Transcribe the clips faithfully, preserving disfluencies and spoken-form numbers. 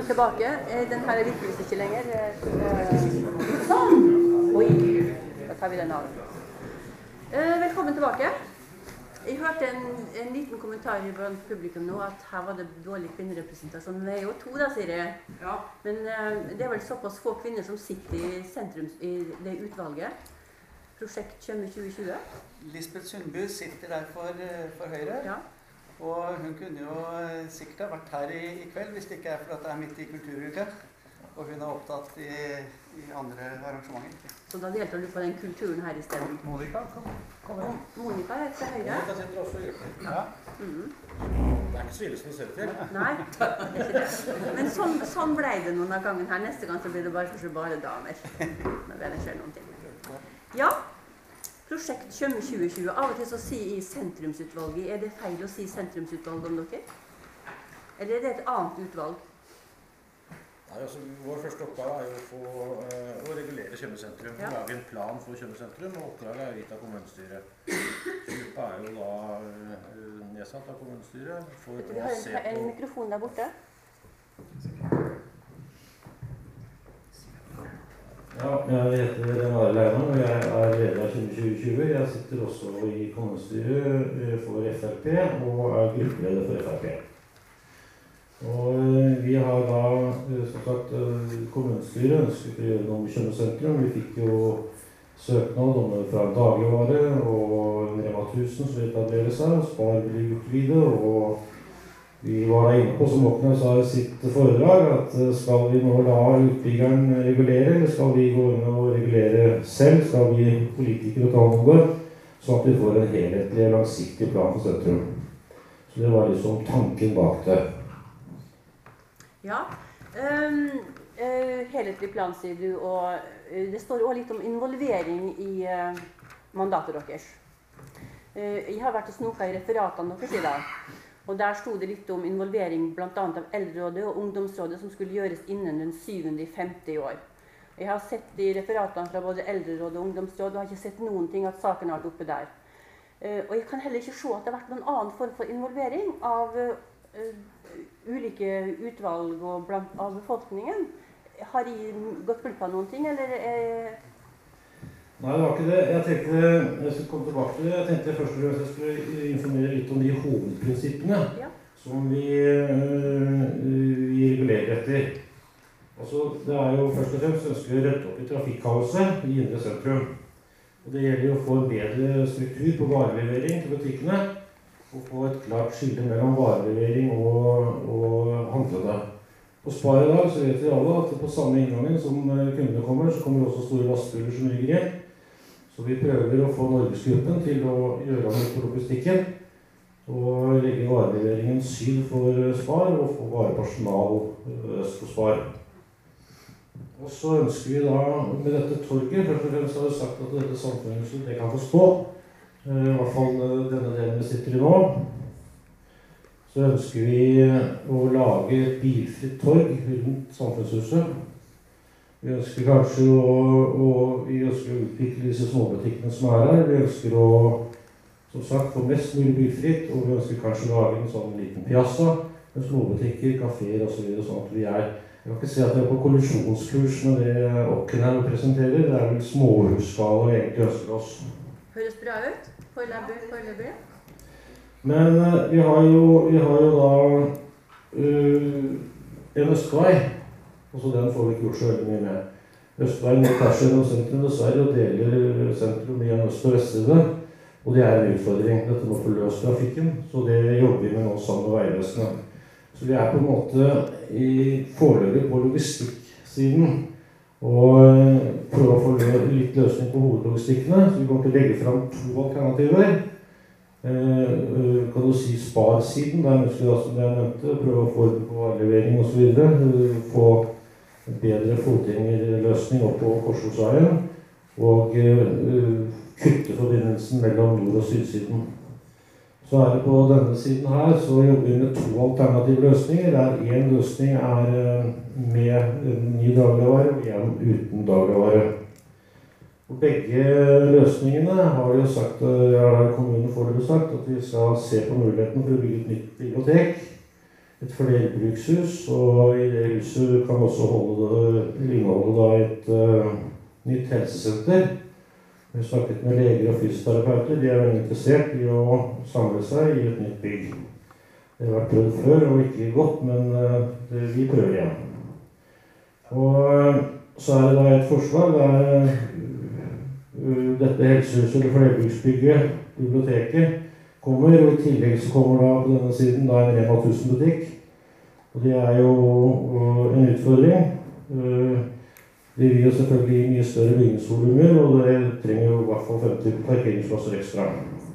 tilbake. Den her er virkelig ikke lenger. Sånn! Oi, da tar vi den av. Velkommen tilbake. Jeg hørte en, en liten kommentar blant publikum nå, at her var det dårlig kvinnerepresentasjon. Det er jo to da, sier jeg. Ja. Men uh, det er vel såpass få kvinner som sitter i sentrum i det utvalget. Prosjekt Tjøme tjue tjue. Lisbeth Sundby sitter der for, for Høyre. Ja. Og hun kunne jo sikkert ha vært her i, i kveld, hvis det ikke er for at det er midt i kulturuka. Og hun er opptatt i, i andre arrangementer. Så da deltar du på den kulturen her i stedet? Monika, kom, kom igjen. Monika er fra Høyre. Monika sitter også i gruppen. Ja. Mm. Det er ikke så ille som det ser ut til. Nei, det er ikke det. Men sånn, sånn ble det noen av gangen her. Neste gang så blir det bare, kanskje bare damer. Når det skjer noen ting. Ja. Prosjekt Tjøme tjue tjue. Av og til så sier i sentrumsutvalget, er det feil å si sentrumsutvalg om dere? Eller er det et annet utvalg? Nei, altså, vår første oppgave er jo å, få, uh, å regulere Tjøme sentrum. Ja. Lage en plan for Tjøme sentrum, og oppdraget er gitt av kommunestyret. Gruppa er jo da uh, nedsatt av kommunestyret. For Vet du, vi har en, en mikrofon der borte. Ja, jeg heter Mare Leina, og jeg er leder av Tjøme tjue tjue. Jeg sitter også i kommunestyret for F R P, og er gruppeleder for F R P. Og vi har da, som sagt, kommunestyret ønsket å gjøre noe med Tjøme sentrum. Vi fikk jo søknad om det fra en dagligvare og Rema tusen som etablerer seg, og Spar vil utvide, og vi var da inne på, som Åkne sa i sitt foredrag, at skal vi nå la utbyggeren regulere, eller skal vi gå inn og regulere selv, skal vi politikere ta noe, sånn at vi får en helhetlig og langsiktig plan for sentrum. Så det var liksom tanken bak det. Ja, um, uh, helhetlig plan, sier du, og uh, det står også litt om involvering i uh, mandatet deres. Uh, jeg har vært og snoket i referatene deres i dag. Og der stod det litt om involvering blant annet av Eldrerådet og Ungdomsrådet som skulle gjøres innen den syvende i femte i år. Jeg har sett i referatene fra både Eldrerådet og Ungdomsrådet og har ikke sett noen ting at saken har vært oppe der. Uh, og jeg kan heller ikke se at det har vært noen annen form for involvering av uh, ulike utvalg og blant, av befolkningen. Har jeg gått glipp av noen ting, eller er... Nei, det var ikke det. Jeg tenkte, jeg skulle komme tilbake til det. Jeg tenkte først og fremst jeg skulle informere litt om de hovedprinsippene ja. som vi, øh, vi regulerer etter. Altså, det er jo først og fremst ønsker vi å rette opp i trafikkaoset i indre sentrum. Og det gjelder å få en bedre struktur på varelevering til butikkene, og få et klart skille mellom varelevering og, og handlende. På Spar i dag så vet vi alle at på samme inngangen som kundene kommer, så kommer også store lastbiler som rygger inn. Så vi prøver å få Norgesgruppen til å gjøre noe på logistikken, og legge vareleveringen syd for Spar, og få varepersonal øst for Spar. Og så ønsker vi da, med dette torget, først og fremst har vi sagt at dette samfunnshuset, det kan få stå, i hvert fall denne delen vi sitter i nå. Så ønsker vi å lage et bilfritt torg rundt samfunnshuset. Vi ønsker kanskje å, å, vi ønsker å utvikle disse småbutikkene som er her. Vi ønsker å, som sagt, få mest mulig bilfritt, og vi ønsker kanskje å lage en sånn liten piazza, med småbutikker, kaféer og så videre, sånn at vi er, jeg kan ikke si at vi er på kollisjonskurs med det Åkken her presenterer. Det er vel småhusskala og egentlig ønsker oss. Høres bra ut? Foreløpig, foreløpig. Men uh, vi, har jo, vi har jo da uh, en østvei, og så den får vi ikke gjort så veldig mye med. Østveien mot Persien og sentrum dessverre, og deler sentrum i en øst- og vestside, og det er en utfordring. Dette må få løst trafikken, så det jobber vi med nå sammen med Veivesenet. Så vi er på en måte i foreløpig på logistikksiden, og uh, prøve å få litt løsning på hovedlogistikkene, så vi kommer til å legge frem to alternativer. Uh, kan du si Spar-siden, der ønsker vi da, som jeg nevnte, prøve å få orden på varelevering og så videre, uh, få en bedre fotgjengerløsning opp på Korsholsveien, og uh, kutte forbindelsen mellom nord- og sydsiden. Så er det på denne siden her, så jobber vi med to alternative løsninger, der en løsning er uh, med ny dagligvare, og en uten dagligvare. Og begge løsningene har vi jo sagt, ja, kommunen foreløpig sagt, at vi skal se på muligheten for å bygge et nytt bibliotek et flerbrukshus, og i det huset kan også holde, inneholde da et uh, nytt helsesenter. Vi har snakket med leger og fysioterapeuter. De er veldig interessert i å samle seg i et nytt bygg. Det har vært prøvd før og ikke godt, men uh, det, vi prøver igjen. Og uh, så er det da et forslag der uh, dette helsehuset eller flerbruksbygget, biblioteket, kommer, og i tillegg så kommer da på denne siden da en Rema tusen butikk. Og det er jo uh, en utfordring. Uh, det vil jo selvfølgelig mye større bygningsvolumer, og det trenger jo i hvert fall femti parkeringsplasser ekstra.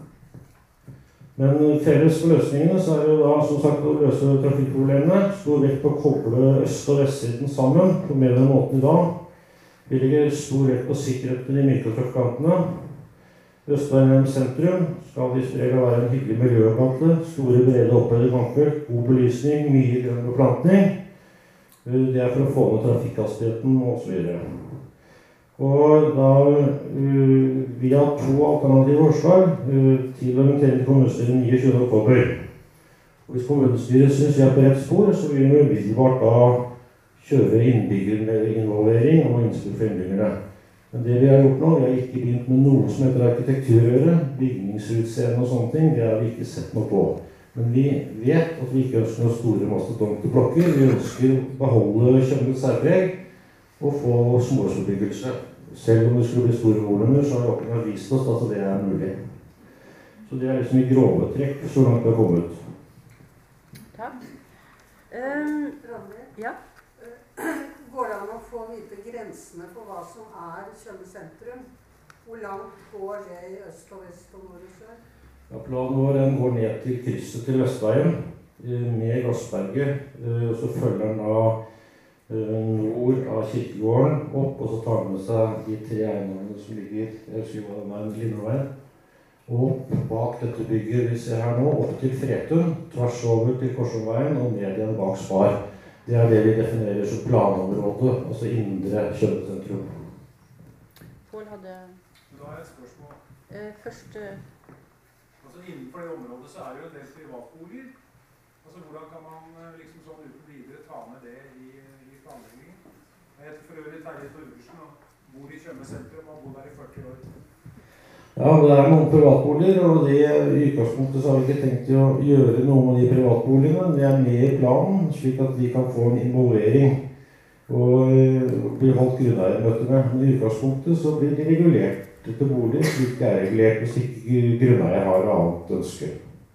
Men felles for løsningene så er det jo da som sagt å løse trafikkproblemene. Stor vekt på å koble øst- og vestsiden sammen på mer enn måten i dag. Vi legger stor vekt på sikkerheten i mikrotrafikantene. Østveien sentrum skal i stedet være en hyggelig miljøgate, store brede opphøyde gangfelt, god belysning, mye grønn beplanting. Det er for å få ned trafikkhastigheten og så videre. Og da uh, vi har to alternative forslag uh, til å invitere til kommunestyret niogtjuende oktober. Og hvis kommunestyret synes vi er på rett spor, så vil vi umiddelbart da kjøre innbyggerinvolvering og innspill for innbyggerne. Men det vi har gjort nå, vi har ikke begynt med noe som heter arkitekturøre, bygningsutseende og sånne ting, det har vi ikke sett noe på. Men vi vet at vi ikke ønsker noen store mastodonteblokker, vi ønsker å beholde Tjømes særpreg og få småhusbebyggelse. Selv om det skulle bli store volumer, så har åpningen vist oss at det er mulig. Så det er liksom i grove trekk så langt det har kommet. Takk. Um, ja. Går det an å få vite grensene for hva som er Tjøme sentrum? Hvor langt går det i øst og vest og nord og sør? Ja, planen vår den går ned til krysset til Vestveien med Gassberget. Og så følger den da nord av kirkegården opp, og så tar den med seg de tre eiendommene som ligger, jeg husker hva den er, Lindeveien. Og opp bak dette bygget vi ser her nå, opp til Fretun, tvers over til Korsungveien og ned igjen bak Spar. Det er det vi definerer som planområdet, altså indre Tjøme sentrum. Pål hadde... Da har jeg et spørsmål. Uh, først... Uh... Altså innenfor det området så er det jo en del privatboliger. Altså hvordan kan man liksom sånn uten videre ta med det i, i planleggingen? Jeg heter for øvrig Terje Torgersen og bor i Tjøme sentrum og har bodd her i førti år. Ja, det er noen privatboliger, og det, i utgangspunktet så har vi ikke tenkt å gjøre noe med de privatboligene. Det er med i planen, slik at vi kan få en involvering og bli holdt grunneiermøtene. Men i utgangspunktet så blir de regulert til bolig, slik det er regulert hvis ikke grunneier har annet ønske.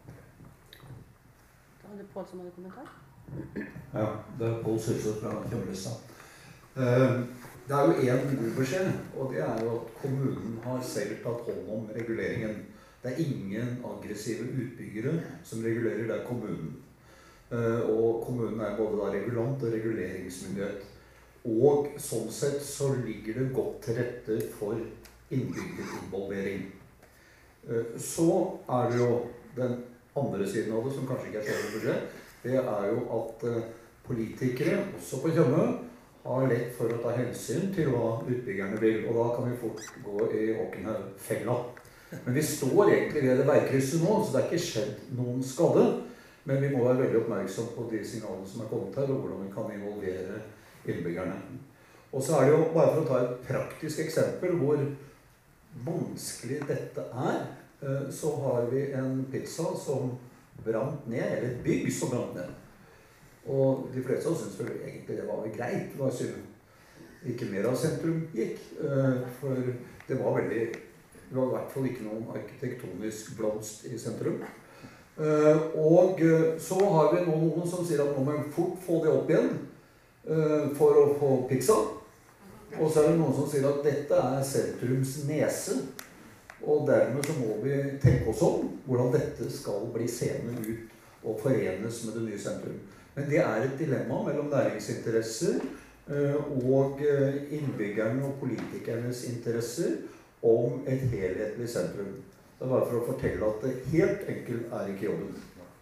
Da hadde Pål som hadde kommentar. Ja, det er Pål Sølseth fra Tjømmelista. Uh, Det er jo en god beskjed, og det er jo at kommunen har selv tatt hånd om reguleringen. Det er ingen aggressive utbyggere som regulerer, det er kommunen. Og kommunen er både da regulant og reguleringsmyndighet. Og sånn sett så ligger det godt til rette for innbyggerinvolvering. Så er det jo den andre siden av det, som kanskje ikke er så god beskjed, det er jo at politikere, også på Tjøme, har lett for å ta hensyn til hva utbyggerne vil, og da kan vi fort gå i Åkenhaug-fella. Men vi står egentlig ved det veikrysset nå, så det er ikke skjedd noen skade, men vi må være veldig oppmerksom på de signalene som er kommet her, og hvordan vi kan involvere innbyggerne. Og så er det jo, bare for å ta et praktisk eksempel hvor vanskelig dette er, så har vi en pizza som brant ned, eller et bygg som brant ned. Og de fleste av oss synes vel egentlig det var greit, det var synd ikke mer av sentrum gikk, for det var veldig, det var i hvert fall ikke noen arkitektonisk blomst i sentrum. Og så har vi nå noen som sier at nå må vi fort få det opp igjen for å få pizza. Og så er det noen som sier at dette er sentrums nese, og dermed så må vi tenke oss om hvordan dette skal bli seende ut og forenes med det nye sentrum. Men det er et dilemma mellom næringsinteresser og innbyggerne og politikernes interesser om et helhetlig sentrum. Det er bare for å fortelle at det helt enkelt er ikke jobben.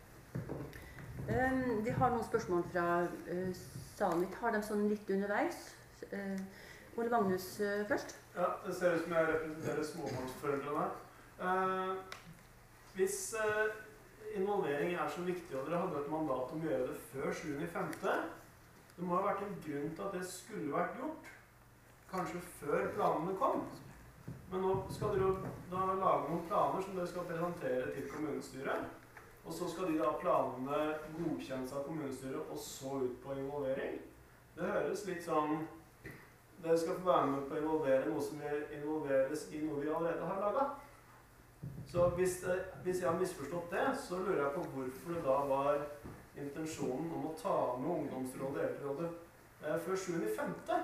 Um, vi har noen spørsmål fra uh, salen. Vi tar dem sånn litt underveis. Uh, Ole Magnus uh, først. Ja, det ser ut som jeg representerer småbarnsforeldrene. Uh, hvis... Uh, involvering er så viktig, og dere hadde et mandat om å gjøre det før sjuende femte. Det må ha vært en grunn til at det skulle vært gjort, kanskje før planene kom. Men nå skal dere jo da lage noen planer som dere skal presentere til kommunestyret. Og så skal de da planene godkjennes av kommunestyret, og så ut på involvering. Det høres litt sånn, dere skal få være med på å involvere noe som involveres i noe vi allerede har laget. Så hvis, det, hvis jeg har misforstått det, så lurer jeg på hvorfor det da var intensjonen om å ta med ungdomsrådet og eldrerådet eh, før sjuende femte.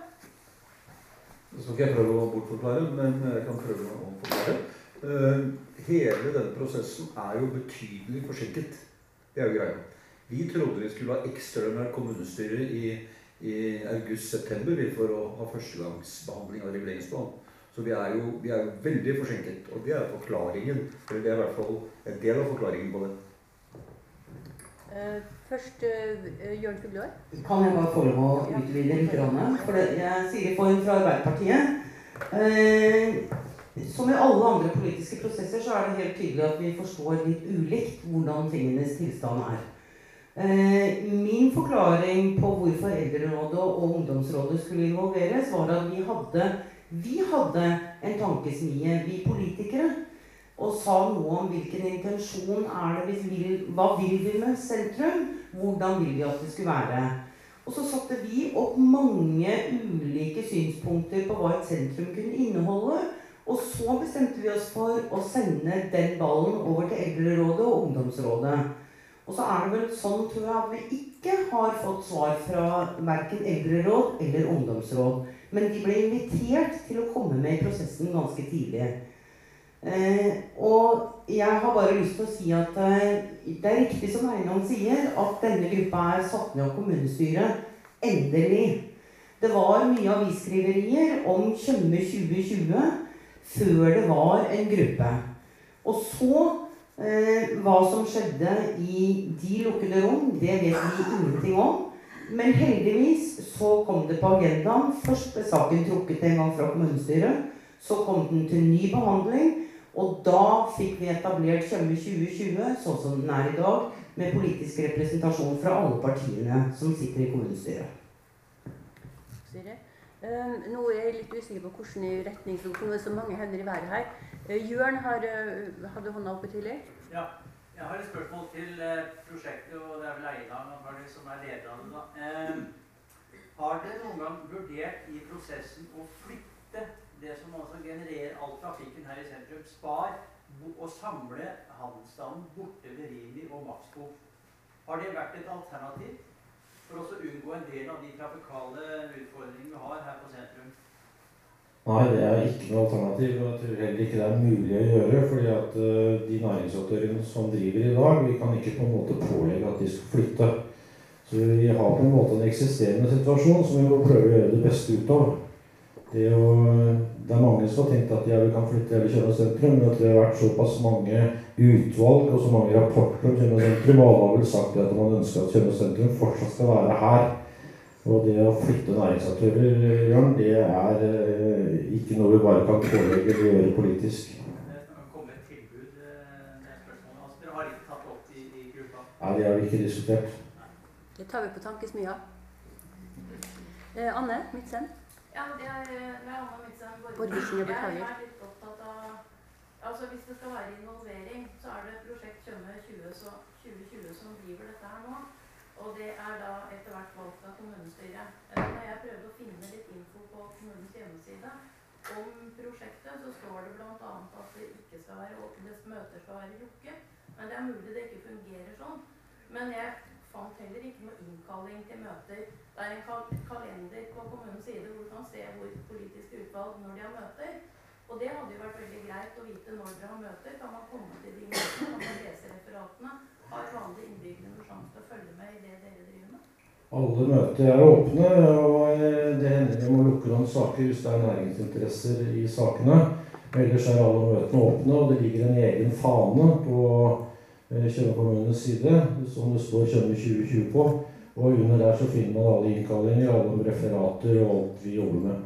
Det skal ikke jeg prøve å bortforklare, men jeg kan prøve å forklare. Uh, hele denne prosessen er jo betydelig forsinket. Det er jo greia. Vi trodde vi skulle ha ekstraordinært kommunestyre i, i august-september for å ha førstegangsbehandling av reguleringsplanen. Så vi er, jo, vi er jo veldig forsinket, og det er forklaringen, eller det er i hvert fall en del av forklaringen på det. Uh, først uh, Jørn Fuglår. Kan jeg bare få lov å utvide litt? For det, jeg sier for fra Arbeiderpartiet. Uh, som i alle andre politiske prosesser så er det helt tydelig at vi forstår litt ulikt hvordan tingenes tilstand er. Uh, min forklaring på hvorfor Eldrerådet og Ungdomsrådet skulle involveres var at vi hadde Vi hadde en tankesmie, vi politikere, og sa noe om hvilken intensjon er det vi vil, hva vil vi med sentrum, hvordan vil vi at det skulle være. Og så satte vi opp mange ulike synspunkter på hva et sentrum kunne inneholde, og så bestemte vi oss for å sende den ballen over til Eldrerådet og Ungdomsrådet. Og så er det vel sånn, tror jeg, at vi ikke har fått svar fra hverken Eldreråd eller Ungdomsråd. Men de ble invitert til å komme med i prosessen ganske tidlig. Eh, og jeg har bare lyst til å si at eh, det er riktig som Einan sier, at denne gruppa er satt ned av kommunestyret. Endelig. Det var mye avisskriverier om Tjøme tjue tjue før det var en gruppe. Og så eh, hva som skjedde i de lukkede rom, det vet vi ingenting om. Men heldigvis så kom det på agendaen. Først ble saken trukket en gang fra kommunestyret. Så kom den til ny behandling. Og da fikk vi etablert Tjøme tjue tjue, sånn som den er i dag, med politisk representasjon fra alle partiene som sitter i kommunestyret. Uh, nå er jeg litt usikker på hvordan retning, for det er så mange hender i været her. Uh, Jørn har, uh, hadde hånda oppe tidlig. Ja. Jeg har et spørsmål til eh, prosjektet, og det er vel Einar som er leder av det da. Eh, har dere noen gang vurdert i prosessen å flytte det som altså genererer all trafikken her i sentrum, Spar, og samle handelsstanden borte ved Rimi og Maxbo? Har det vært et alternativ for å unngå en del av de trafikale utfordringene vi har her på sentrum? Nei, det er ikke noe alternativ, og jeg tror heller ikke det er mulig å gjøre, fordi at uh, de næringsaktørene som driver i dag, vi kan ikke på en måte pålegge at de skal flytte. Så vi har på en måte en eksisterende situasjon som vi må prøve å gjøre det beste ut av. Det, å, det er mange som har tenkt at jeg kan flytte hele Tjøme sentrum, men at det har vært såpass mange utvalg og så mange rapporter om Tjøme sentrum, og alle har vel sagt at man ønsker at Tjøme sentrum fortsatt skal være her. Og det å flytte næringsaktører, Jørn, det er eh, ikke noe vi bare kan pålegge eller gjøre politisk. Det kan komme et tilbud med spørsmålet. Altså, dere har ikke tatt opp i, i gruppa? Nei, det har vi ikke diskutert. Det tar vi på tankesmia. Eh, Anne Midtsen? Ja, det er, det er Anne Midtsen. Borgersen, jeg beklager. Jeg er litt opptatt av, altså hvis det skal være involvering, så er det prosjekt Tjøme tjue tjue som driver dette her nå. Og det er da etter hvert valgt av kommunestyret. Når jeg prøvde å finne litt info på kommunens hjemmeside om prosjektet, så står det blant annet at det ikke skal være åpne, møter skal være lukket. Men det er mulig det ikke fungerer sånn. Men jeg fant heller ikke noe innkalling til møter. Det er en kal kalender på kommunens side hvor du kan se hvor politiske utvalg når de har møter. Og det hadde jo vært veldig greit å vite når dere har møter. Kan man komme til de møtene, kan man lese referatene. Har vanlige innbyggere noen sjanse til å følge med i det dere driver med? Alle møter er åpne, og det hender vi må lukke noen saker hvis det er næringsinteresser i sakene. Ellers er alle møtene åpne, og det ligger en egen fane på Tjøme kommunens side, som det står Tjøme tjue tjue på. Og under der så finner man alle innkallinger, alle referater og alt vi jobber med.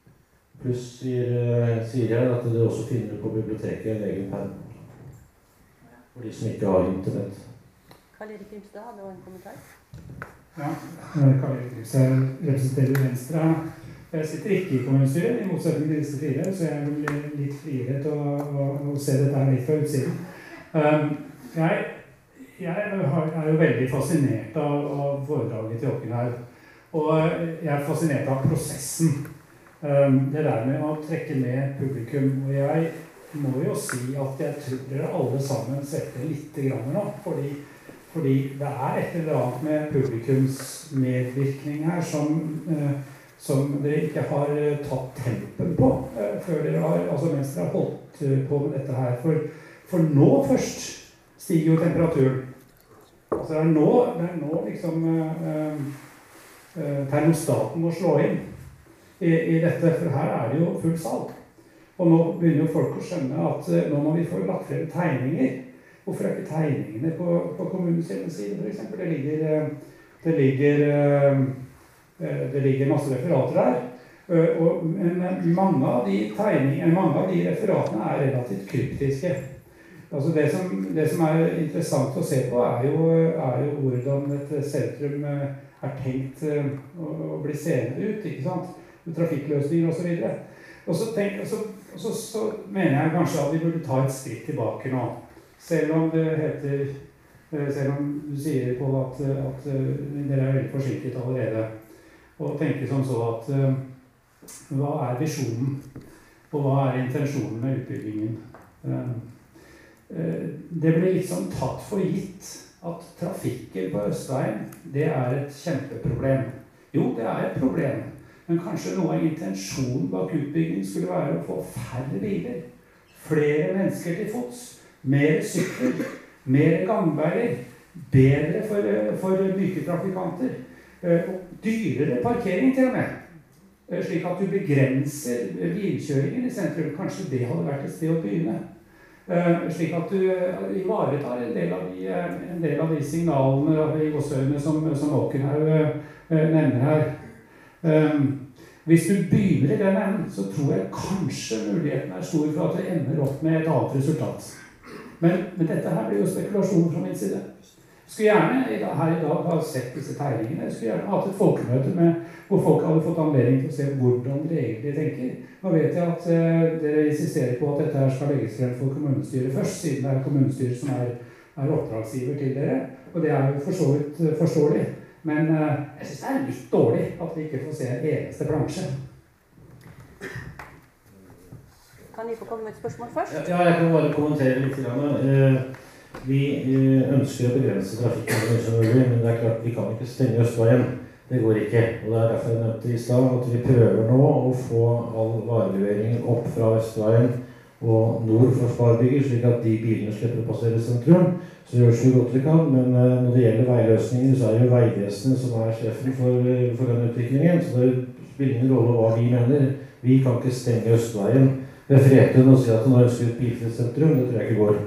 Pluss sier, sier jeg at det også finner på biblioteket en egen penn. for de som ikke har internett. Karl-Erik Grimstad hadde en kommentar. Ja, Karl-Erik Grimstad representerer Venstre. Jeg sitter ikke i kommunestyret, i motsetning til disse fire, så jeg er litt friere til å, å, å se dette her litt fra utsiden. Um, jeg, jeg er jo veldig fascinert av, av foredraget til Håkon her, og jeg er fascinert av prosessen. Um, det der med å trekke med publikum, og jeg må jo si at jeg tror dere alle sammen svetter litt grann nå, fordi, fordi det er et eller annet med publikums medvirkning her som uh, som dere ikke har tatt tempen på uh, før dere har, altså mens dere har holdt uh, på med dette her. For, for nå først stiger jo temperaturen. Altså det er nå, det er nå liksom uh, uh, termostaten må slå inn i, i dette, for her er det jo full salg. Og nå begynner jo folk å skjønne at uh, nå må vi få lagt frem tegninger. Hvorfor er ikke tegningene på, på kommunens hjemmeside, for eksempel? Det ligger, uh, det ligger uh, Det ligger masse referater der, og, men mange av de tegningene, mange av de referatene er relativt kryptiske. Altså det, som, det som er interessant å se på er jo, er jo hvordan et sentrum er tenkt å bli seende ut, ikke sant? Trafikkløsninger og så videre. Og så, tenk, så, så, så mener jeg kanskje at vi burde ta et skritt tilbake nå. Selv om det heter, selv om du sier på at, at dere er veldig forsinket allerede. Og tenke som så at uh, hva er visjonen, og hva er intensjonen med utbyggingen? Uh, uh, det blir liksom tatt for gitt at trafikken på Østveien, det er et kjempeproblem. Jo, det er et problem, men kanskje noe av intensjonen bak utbyggingen skulle være å få færre biler, flere mennesker til fots, mer sykler, mer gangveier, bedre for, for myke trafikanter, og dyrere parkering til og med, slik at du begrenser bilkjøringen i sentrum. Kanskje det hadde vært et sted å begynne. Slik at du ivaretar en del av de, en del av de signalene i godsøyene som, som Håkon her nevner her. Hvis du begynner i den enden, så tror jeg kanskje muligheten er stor for at det ender opp med et annet resultat. Men, men dette her blir jo spekulasjon fra min side. Jeg skulle gjerne her i dag ha sett disse tegningene. Jeg skulle gjerne hatt et folkemøte med, hvor folk hadde fått anledning til å se hvordan dere egentlig tenker. Nå vet jeg at uh, dere insisterer på at dette her skal legges frem for kommunestyret først, siden det er kommunestyret som er, er oppdragsgiver til dere. Og det er jo for så vidt uh, forståelig. Men uh, jeg synes det er litt dårlig at vi ikke får se en eneste bransje. Kan vi få komme med et spørsmål først? Ja, jeg kan bare kommentere litt. Uh, Vi ønsker å begrense trafikken, men det er klart vi kan ikke stenge Østveien. Det går ikke. Og det er derfor jeg nevnte i stad at vi prøver nå å få all vareleveringen opp fra Østveien og nord for Sparbygget, slik at de bilene slipper å passere sentrum. Så gjør så godt vi kan, men når det gjelder veiløsninger, så er det jo Vegvesenet som er sjefen for, for den utviklingen. Så det spiller ingen rolle hva vi mener. Vi kan ikke stenge Østveien ved Fretun og si at nå ønsker vi et bilfritt sentrum. Det tror jeg ikke går.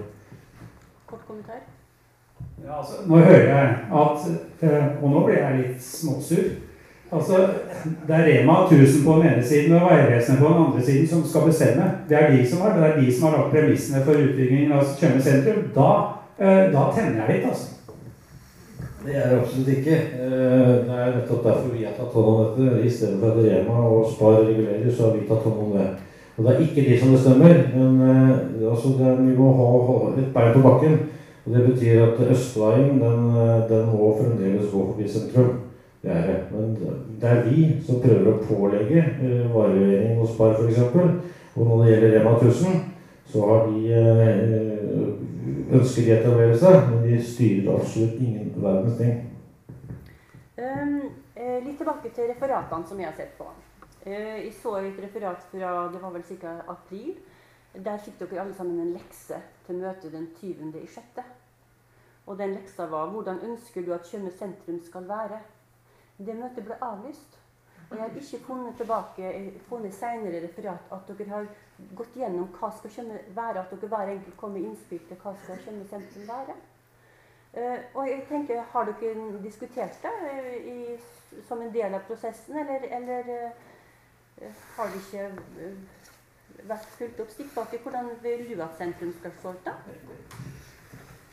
Ja, altså, nå hører jeg at, og nå blir jeg litt småsur, altså, det er Rema tusen på den ene siden og Vegvesenet på den andre siden som skal bestemme. Det er de som har, det er de som har lagt premissene for utbyggingen av Tjøme sentrum. Da, da tenner jeg litt, altså. Det er det absolutt ikke. Det er nettopp derfor vi har tatt hånd om dette. I stedet for at Rema og Spar regulerer, så har vi tatt hånd om det. Og det er ikke de som bestemmer, men altså, det er, vi må ha, ha et bein på bakken. Og det betyr at Østveien, den, den må fremdeles gå forbi sentrum. Det er det. Men det er vi som prøver å pålegge eh, varelevering og Spar for eksempel. Og når det gjelder Rema tusen, så har de eh, ønsker de etablere seg, men de styrer absolutt ingen verdens ting. Um, eh, litt tilbake til referatene som jeg har sett på. Eh, jeg så et referat fra, det var vel sikkert april. Der fikk dere alle sammen en lekse til møtet den tyvende i sjette. Og den leksa var, hvordan ønsker du at Tjøme sentrum skal være? Det møtet ble avlyst. Og jeg har ikke funnet tilbake, funnet senere referat at dere har gått gjennom hva skal Tjøme være, at dere hver enkelt kommer med innspill til hva skal Tjøme sentrum være. Uh, og jeg tenker, har dere diskutert det uh, i, som en del av prosessen, eller, eller uh, har det ikke... Uh, vært fulgt opp stikkbak i hvordan vil du at sentrum skal se ut da?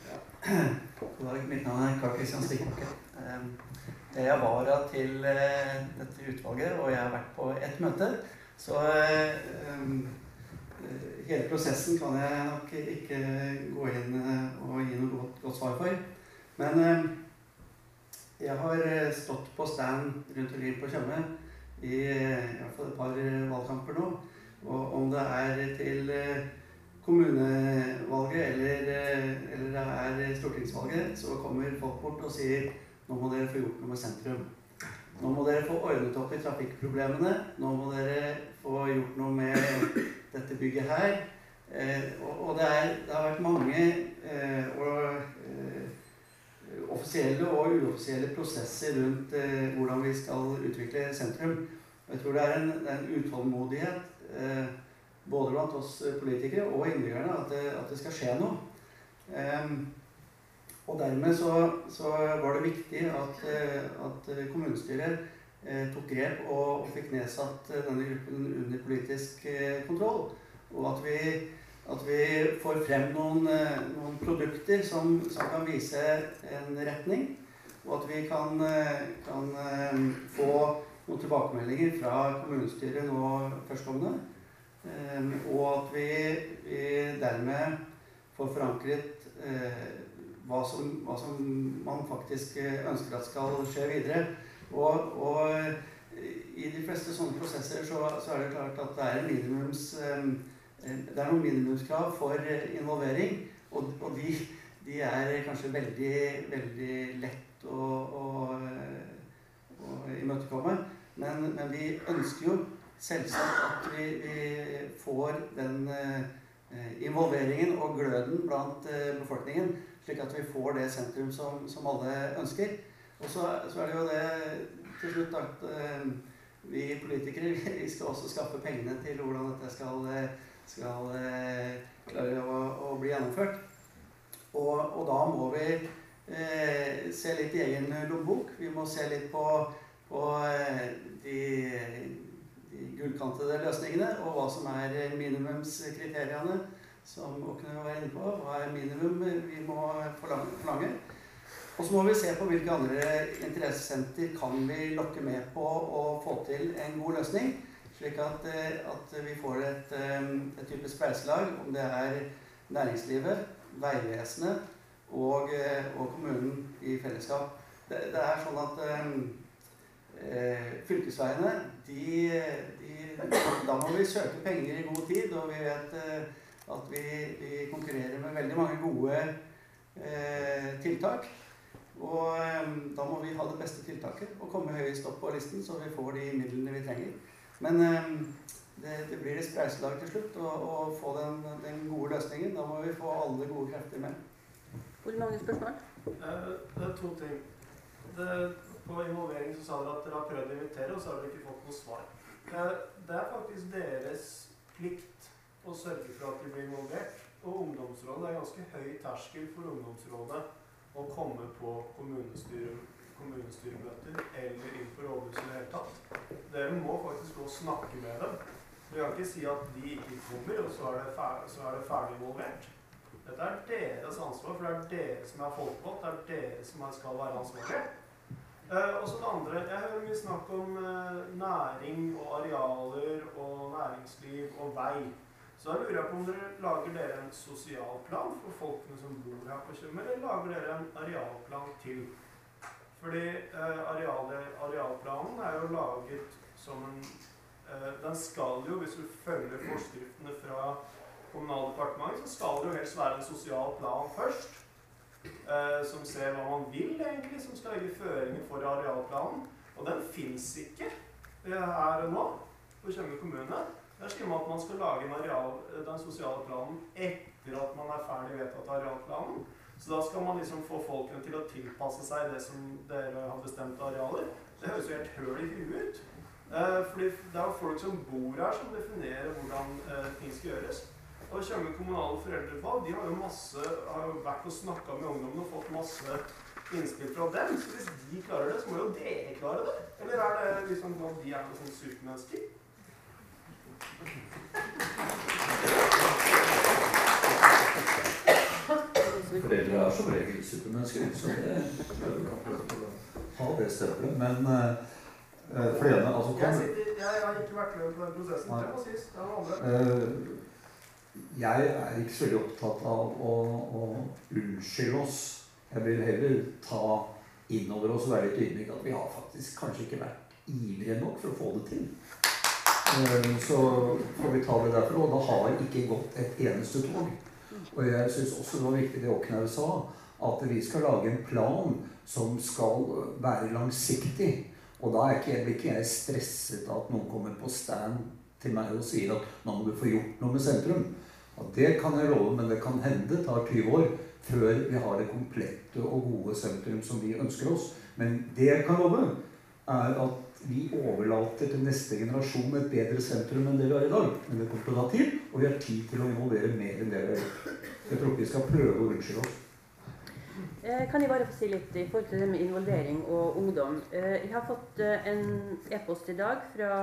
God dag, mitt navn er Karl Kristian Stigbakke. Jeg er vara til dette utvalget, og jeg har vært på ett møte. Så hele prosessen kan jeg nok ikke gå inn og gi noe godt, godt svar for. Men jeg har stått på stand rundt omkring på Tjøme i, i hvert fall et par valgkamper nå. Og om det er til kommunevalget eller, eller det er stortingsvalget, så kommer folk bort og sier nå må dere få gjort noe med sentrum. Nå må dere få ordnet opp i trafikkproblemene. Nå må dere få gjort noe med dette bygget her. Eh, og, og det, er, det har vært mange eh, og, eh, offisielle og uoffisielle prosesser rundt eh, hvordan vi skal utvikle sentrum. Og jeg tror det er en, det er en utålmodighet eh, både blant oss politikere og innbyggerne at det, at det skal skje noe. Eh, Og dermed så, så var det viktig at, at kommunestyret eh, tok grep og, og fikk nedsatt denne gruppen under politisk eh, kontroll. Og at vi, at vi får frem noen, noen produkter som, som kan vise en retning. Og at vi kan, kan eh, få noen tilbakemeldinger fra kommunestyret nå førstkommende. Eh, og at vi, vi dermed får forankret eh, Hva som, hva som man faktisk ønsker at skal skje videre. Og, og i de fleste sånne prosesser så, så er det klart at det er, en minimums, det er noen minimumskrav for involvering, og, og de, de er kanskje veldig, veldig lett å, å, å imøtekomme. Men, men vi ønsker jo selvsagt at vi, vi får den involveringen og gløden blant befolkningen, slik at vi får det sentrum som, som alle ønsker. Og så, så er det jo det til slutt at uh, vi politikere vi skal også skaffe pengene til hvordan dette skal, skal uh, klare å, å bli gjennomført. Og, og da må vi uh, se litt i egen lommebok. Vi må se litt på, på uh, de, de gullkantede løsningene og hva som er minimumskriteriene som Åkne var inne på. Hva er minimum vi må forlange? Og så må vi se på hvilke andre interessesenter kan vi lokke med på å få til en god løsning, slik at, at vi får et, et type spleiselag, om det er næringslivet, veivesenet og, og kommunen i fellesskap. Det, det er sånn at eh, fylkesveiene, de, de, da må vi søke penger i god tid, og vi vet at vi, vi konkurrerer med veldig mange gode eh, tiltak. Og eh, da må vi ha det beste tiltaket og komme høyest opp på listen, så vi får de midlene vi trenger. Men eh, det, det blir et spleiselag til slutt å, å få den, den gode løsningen. Da må vi få alle gode krefter med. Hvor mange spørsmål? Eh, det er to ting. Det, på involvering så sa dere at dere har prøvd å invitere, og så har dere ikke fått noe svar. Eh, det er faktisk deres plikt og sørge for at de blir involvert. Og ungdomsrådet er ganske høy terskel for ungdomsrådet å komme på kommunestyre, kommunestyremøter eller inn på rådhuset i det hele tatt. Dere må faktisk gå og snakke med dem. Dere kan ikke si at de ikke kommer, og så er det ferdig, så er det ferdig involvert. Dette er deres ansvar, for det er dere som er folkevalgt, det er dere som skal være ansvarlige. Uh, og så det andre, jeg hører mye snakk om uh, næring og arealer og næringsliv og vei. Så da lurer jeg på om dere lager dere en sosialplan for folkene som bor her på Tjøme, eller lager dere en arealplan til? Fordi uh, arealer, arealplanen er jo laget som en, uh, den skal jo, hvis du følger forskriftene fra Kommunaldepartementet, så skal det jo helst være en sosial plan først. Uh, som ser hva man vil egentlig, som skal legge føringer for arealplanen. Og den finnes ikke uh, her og nå på Tjøme kommune. Der skriver man at man skal lage en areal, den sosiale planen etter at man er ferdig vedtatt arealplanen. Så da skal man liksom få folkene til å tilpasse seg det som dere har bestemt arealer. Det høres jo helt høl i huet ut. Uh, fordi det er jo folk som bor her som definerer hvordan uh, ting skal gjøres. Og Tjøme kommunale foreldreutvalg, de har jo masse, har jo vært og snakket med ungdommen og fått masse innspill fra dem. Så hvis de klarer det, så må jo dere klare det. Eller er det liksom at de er noen sånne supermennesker? Så Foreldre er som regel supermennesker, så det ha det stempelet. Men uh, for det ene, altså jeg, sitter, jeg har ikke vært med på den prosessen. Det var sist, det var andre. Uh, jeg er ikke så veldig opptatt av å, å unnskylde oss. Jeg vil heller ta innover oss og være litt ydmyk at vi har faktisk kanskje ikke vært ivrige nok for å få det til. Uh, så får vi ta det derfor, og da har ikke gått et eneste tog. Og jeg synes også det var viktig det Åknaug sa, at vi skal lage en plan som skal være langsiktig. Og da er ikke, blir ikke jeg stresset at noen kommer på stand til meg og sier at nå må du få gjort noe med sentrum. Og det kan jeg love, men det kan hende det tar tyve år før vi har det komplette og gode sentrum som vi ønsker oss. Men det jeg kan love er at vi overlater til neste generasjon et bedre sentrum enn det vi har i dag. Men det kommer til å ta tid, og vi har tid til å involvere mer enn det vi har gjort. Jeg tror ikke vi skal prøve å unnskylde oss. Kan jeg bare få si litt i forhold til det med involvering og ungdom? Jeg har fått en e-post i dag fra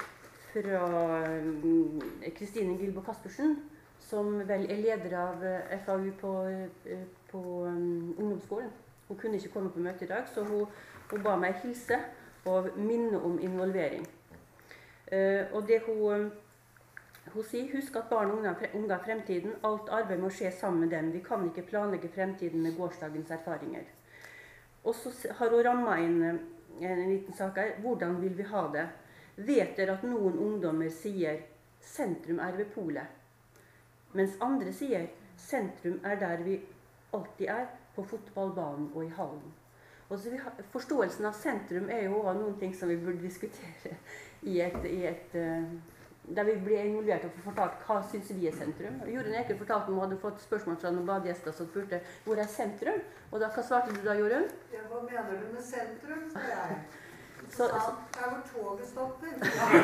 Kristine Gilbo Kaspersen, som vel er leder av F A U på, på um, ungdomsskolen. Hun kunne ikke komme på møte i dag, så hun, hun ba meg hilse og minne om involvering. Uh, og det hun, hun sier, husk at barn og unge er fremtiden. Alt arbeid må skje sammen med dem. Vi kan ikke planlegge fremtiden med gårsdagens erfaringer. Og så har hun rammet inn en liten sak her. Hvordan vil vi ha det? Vet dere at noen ungdommer sier sentrum er ved polet? Mens andre sier sentrum er der vi alltid er, på fotballbanen og i hallen. Og så vi har, forståelsen av sentrum er jo også noen ting som vi burde diskutere i et, i et der vi blir involvert og får fortalt hva synes vi er sentrum. Og Jorunn Eker fortalte om hun hadde fått spørsmål fra noen badegjester som spurte hvor er sentrum? Og da, hva svarte du da, Jorunn? Ja, hva mener du med sentrum, sa jeg. Så, ja, der hvor toget stopper.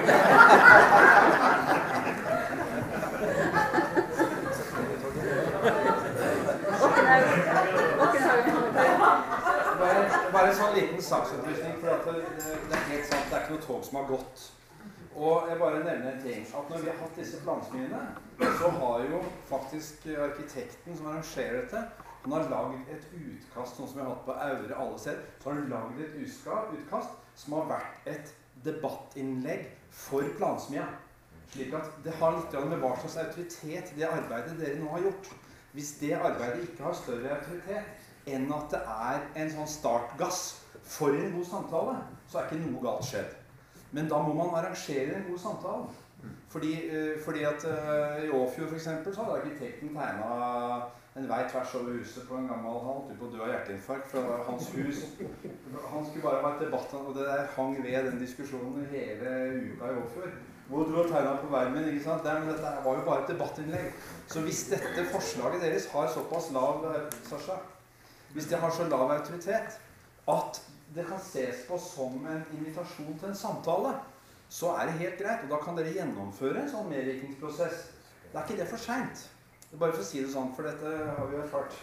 Bare, bare en sånn liten saksopplysning, for at det, det er helt sant, det er ikke noe tog som har gått. Og jeg bare nevner en ting, at når vi har hatt disse plansmiene, så har jo faktisk arkitekten som arrangerer dette, han har laget et utkast, sånn som vi har hatt på Aure alle steder, så har han laget et utkast som har vært et debattinnlegg for plansmia. Slik at det har litt med hva slags autoritet det arbeidet dere nå har gjort. Hvis det arbeidet ikke har større autoritet enn at det er en sånn startgass for en god samtale, så er ikke noe galt skjedd. Men da må man arrangere en god samtale. Fordi, uh, fordi at uh, i Åfjord for eksempel, så hadde arkitekten tegnet en vei tvers over huset på en gammel han holdt på å dø av hjerteinfarkt fra hans hus. Han skulle bare ha et debatt, og det der hang ved den diskusjonen hele uka i Åfjord. Hvor du har tegnet på vermen, ikke sant? Det, men dette var jo bare et debattinnlegg. Så hvis dette forslaget deres har såpass lav, Sasha, hvis det har så lav autoritet, at det kan ses på som en invitasjon til en samtale, så er det helt greit, og da kan dere gjennomføre en sånn medvirkningsprosess. Det er ikke det for sent. Det er bare for å si det sånn, for dette har vi erfart.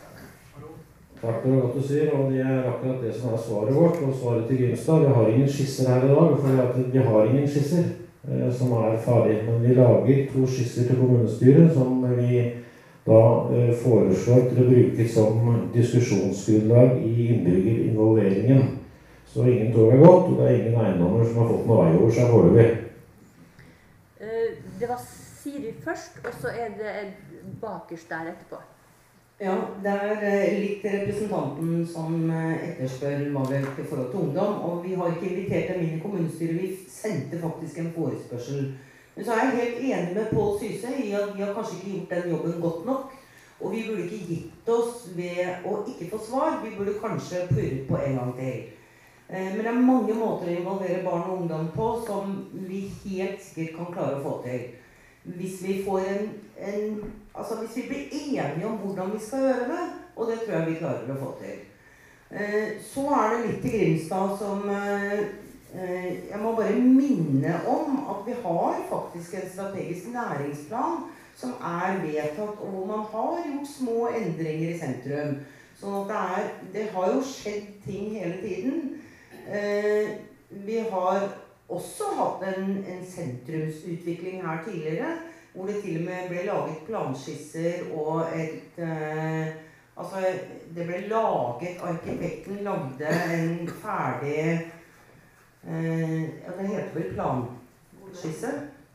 Takk for hva du sier, og det er akkurat det som er svaret vårt, og svaret til Grimstad. Vi har ingen skisser her i dag, for vi har ingen skisser eh, som er ferdig. Men vi lager to skisser til kommunestyret, som vi da eh, foreslår til å bruke som diskusjonsgrunnlag i innbyggerinvolveringen. Så ingen tog er gått, og det er ingen eiendommer som har fått noe vei over seg foreløpig. Uh, det var Siri først, og så er det bakerst der etterpå. Ja, det er litt representanten som etterspør hva vi har gjort i forhold til ungdom, og vi har ikke invitert dem inn i kommunestyret, vi sendte faktisk en forespørsel. Men så er jeg helt enig med Pål Syse i at vi har kanskje ikke gjort den jobben godt nok, og vi burde ikke gitt oss ved å ikke få svar, vi burde kanskje purret på en gang til. Men det er mange måter å involvere barn og ungdom på som vi helt sikkert kan klare å få til. Hvis vi får en, en altså hvis vi blir enige om hvordan vi skal gjøre det, og det tror jeg vi klarer å få til. Så er det litt til Grimstad som jeg må bare minne om at vi har faktisk en strategisk næringsplan som er vedtatt, og hvor man har gjort små endringer i sentrum. Sånn at det, er, det har jo skjedd ting hele tiden. Eh, vi har også hatt en, en sentrumsutvikling her tidligere, hvor det til og med ble laget planskisser og et, eh, Altså, det ble laget, arkitekten lagde en ferdig eh, ja, det heter vel planskisse.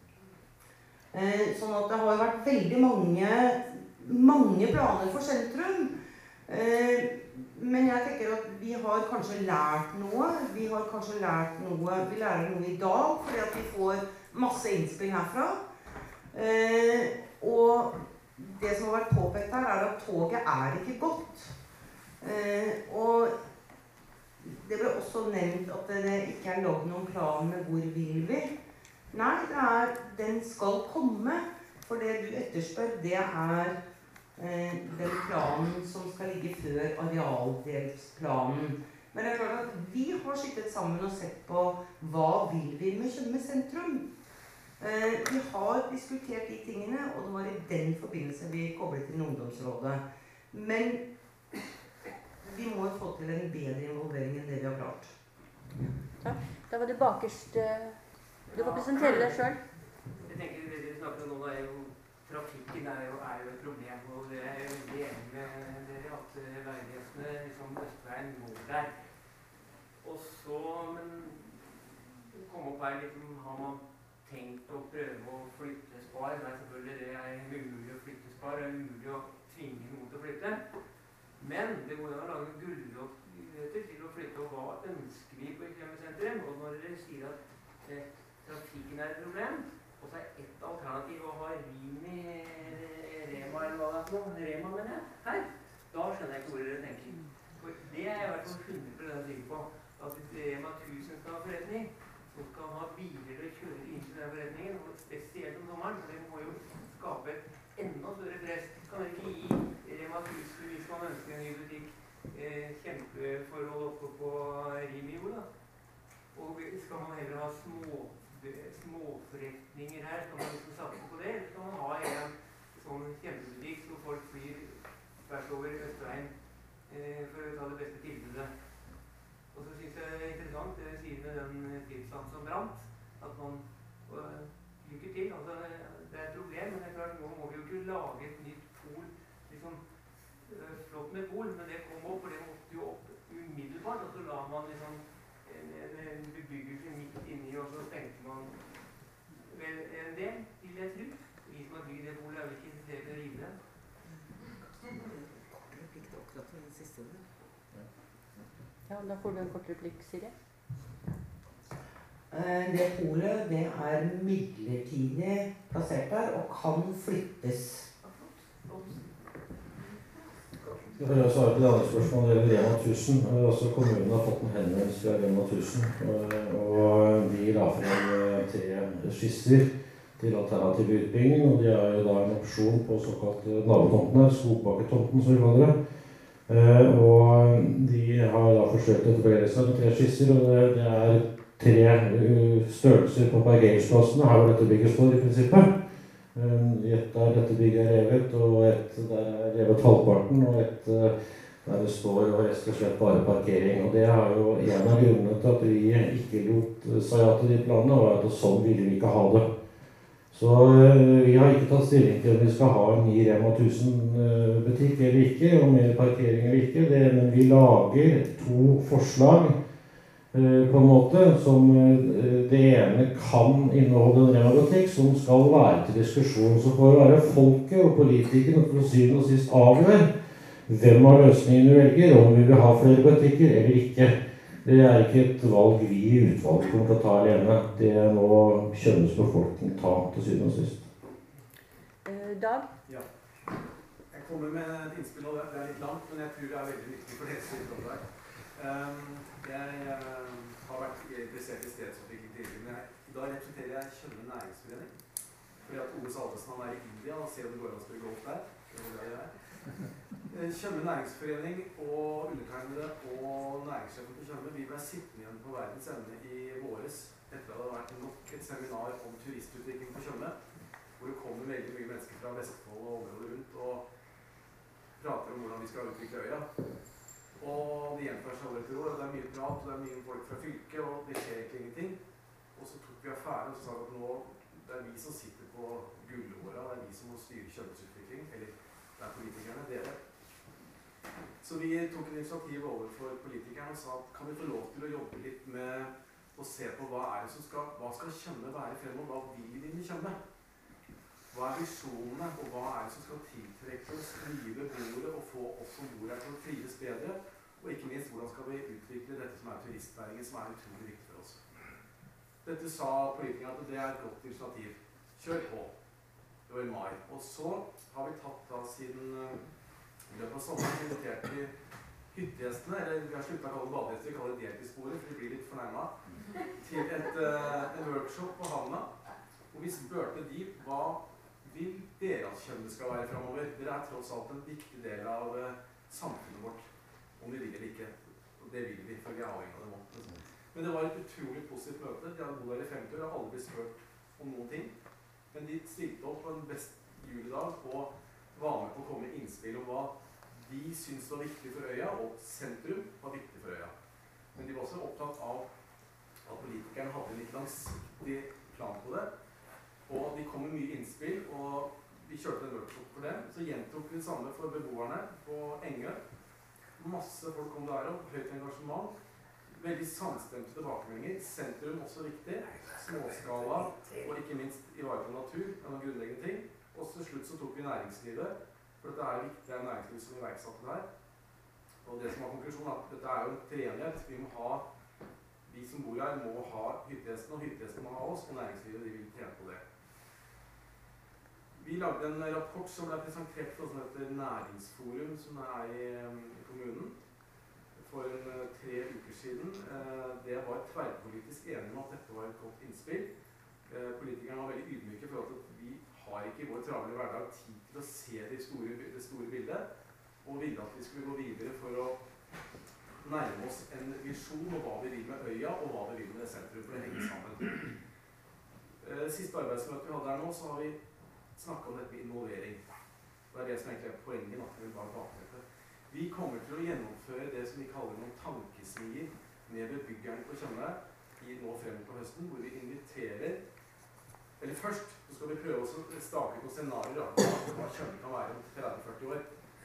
Eh, sånn at det har vært veldig mange, mange planer for sentrum. Eh, men jeg tenker at vi har kanskje lært noe. Vi har kanskje lært noe, vi lærer noe i dag, fordi at vi får masse innspill herfra. Eh, og det som har vært påpekt her, er at toget er ikke godt. Eh, og det ble også nevnt at det ikke er lagd noen plan med hvor vil vi. Nei, det er, den skal komme. For det du etterspør, det er eh, den planen som skal ligge før arealdelsplanen. Men det er klart at vi har sittet sammen og sett på hva vil vi med Tjøme sentrum. Eh, vi har diskutert de tingene, og det var i den forbindelse vi koblet inn ungdomsrådet. Men vi må få til en bedre involvering enn det vi har klart. Takk. Da var det bakerst. Du får presentere deg selv. Jeg tenker det vi snakker om nå er jo trafikken er jo, er jo et problem, og det er jo veldig enig med dere at veivesenet liksom Østveien går der. Og så, men kom opp her liksom, har man tenkt å prøve å flytte Spar? Nei, selvfølgelig det er umulig å flytte Spar, det er umulig å tvinge noen til å flytte. Men det går jo å lage gulrøtter til å flytte, og hva ønsker vi på Tjøme sentrum? Og når dere sier at eh, trafikken er et problem, og så er ett alternativ å ha Rimi, Rema eller hva det er for noe, Rema mener jeg, her, da skjønner jeg ikke hvor dere tenker. For det er jeg i hvert fall hundre prosent sikker på, at hvis Rema tusen skal ha forretning, så skal han ha biler til å kjøre inn til den forretningen, og spesielt om sommeren, for det må jo skape et enda større press. Kan dere ikke gi Rema tusen hvis man ønsker en ny butikk eh, kjempeforhold oppe på Rimi, da? Og skal man heller ha små småforretninger her, skal man liksom satse på det, eller skal man ha en sånn kjempebutikk så folk flyr tvers over Østveien eh, for å ta det beste tilbudet. Og så synes jeg det er interessant det vi sier med den tilstand som brant, at man uh, lykker til. Altså, det er et problem, men det er klart, nå må vi jo ikke lage et nytt pol, liksom uh, flott med pol, men det kom opp, for det måtte jo opp umiddelbart, og så la man liksom en, en, en bebyggelse midt inni, og så tenkte man vel en del, vil jeg tro. Vi som har bygd det polet, er vel ikke interessert i å rive det. Ja, da får du en kort replikk, Siri. Det polet, det er midlertidig plassert der, og kan flyttes. Jeg får gjøre svare på det andre spørsmålet om Rema tusen. Altså, kommunen har fått en henvendelse fra Rema tusen, og de la frem tre skisser til alternativ utbygging, og de har jo da en opsjon på såkalt nabotomten her, Skogbaketomten, som vi kaller det. Uh, og de har da forsøkt å etablere seg med tre skisser, og det, det er tre uh, størrelser på parkeringsplassene her hvor dette bygget står i prinsippet. Um, et der dette bygget er revet, og et der er revet halvparten, og et uh, der det står og rett og slett bare parkering. Og det er jo en av grunnene til at vi ikke lot seg ja til de planene, og at sånn ville vi ikke ha det. Så uh, vi har ikke tatt stilling til om vi skal ha en ny Rema tusen-butikk uh, eller ikke, og mer parkering eller ikke. Det, men vi lager to forslag uh, på en måte, som uh, det ene kan inneholde en Rema-butikk, som skal være til diskusjon. Så får det være folket og politikerne til syvende og sist avgjør hvem av løsningene velger, om vi vil ha flere butikker eller ikke. Det er ikke et valg vi i utvalget kommer til å ta alene. Det må Tjømes befolkning ta til syvende og sist. Uh, Dag? Ja. Jeg kommer med et innspill, og det er litt langt, men jeg tror det er veldig viktig for dere som sitter der. Um, jeg uh, har vært interessert i stedsutvikling tidligere, men jeg, i dag representerer jeg Tjøme næringsforening. Fordi at Ove Salvesen han er i India, og ser om det går an å spille golf der. Det er det jeg er. Tjøme næringsforening og undertegnede og næringssjefen på Tjøme, vi ble sittende igjen på verdens ende i våres etter at det hadde vært nok et seminar om turistutvikling på Tjøme, hvor det kommer veldig mye mennesker fra Vestfold og området rundt og prater om hvordan vi skal utvikle øya. Og det gjentar seg over etter år, og det er mye prat, og det er mye folk fra fylket, og det skjer egentlig ingenting. Og så tok vi affære og så sa vi at nå, det er vi som sitter på gullåra, det er vi som må styre Tjømes utvikling, eller det er politikerne, dere. Så vi tok en initiativ overfor politikerne og sa at kan vi få lov til å jobbe litt med å se på hva er det som skal, hva skal Tjøme være fremover, hva vil vi med Tjøme? Hva er visjonene, og hva er det som skal tiltrekke oss nye beboere og få oss som bor her til å trives bedre? Og ikke minst, hvordan skal vi utvikle dette som er turistnæringen, som er utrolig viktig for oss? Dette sa politikerne at det er et godt initiativ. Kjør på. Det var i mai. Og så har vi tatt da siden i løpet av sommeren invitert til hyttegjestene, eller vi har sluttet å kalle det badegjester, vi kaller det deltidsbordet, for de blir litt fornærmet, til et, uh, en workshop på havna. Og vi spurte de, hva vil dere at Tjøme skal være fremover? Dere er tross alt en viktig del av uh, samfunnet vårt, om vi vil eller ikke. Og det vil vi, for vi er avhengig av det nå. Men det var et utrolig positivt møte. De hadde bodd her i femti år, og alle ble spurt om noen ting. Men de stilte opp på en best juledag og var med på å komme med innspill om hva de syntes var viktig for øya, og sentrum var viktig for øya. Men de var også opptatt av at politikerne hadde en litt langsiktig plan på det. Og de kom med mye innspill, og vi kjørte en workshop for dem. Så gjentok vi det samme for beboerne på Engø. Masse folk kom der opp, høyt engasjement. Veldig samstemte tilbakemeldinger. Sentrum også viktig. Småskala, og ikke minst ivareta natur. Det er noen grunnleggende ting. Og til slutt så tok vi næringslivet. For dette er viktig, det er næringslivet som iverksatte det her. Og det som var konklusjonen er at dette er jo en treenighet. Vi må ha, vi som bor her må ha hyttegjesten, og hyttegjesten må ha oss, og næringslivet de vil tjene på det. Vi lagde en rapport som ble presentert for oss som heter Næringsforum, som er i, i kommunen, for en, tre uker siden. Det var tverrpolitisk enige om at dette var et godt innspill. Politikerne var veldig ydmyke for at vi har ikke i vår travle hverdag tid til å se det store, det store bildet, og ville at vi skulle gå videre for å nærme oss en visjon om hva vi vil med øya, og hva vi vil med det sentrum, for det henger sammen. Siste arbeidsmøte vi hadde her nå, så har vi snakket om dette med involvering. Det er det som egentlig er poenget, at vi vil bare bakmøte. Vi kommer til å gjennomføre det som vi kaller noen tankesmier med bebyggerne på Tjøme i nå frem på høsten, hvor vi inviterer. Eller først så skal vi prøve å stake ut noen scenarier da, hva Tjøme kan være om tretti til førti år.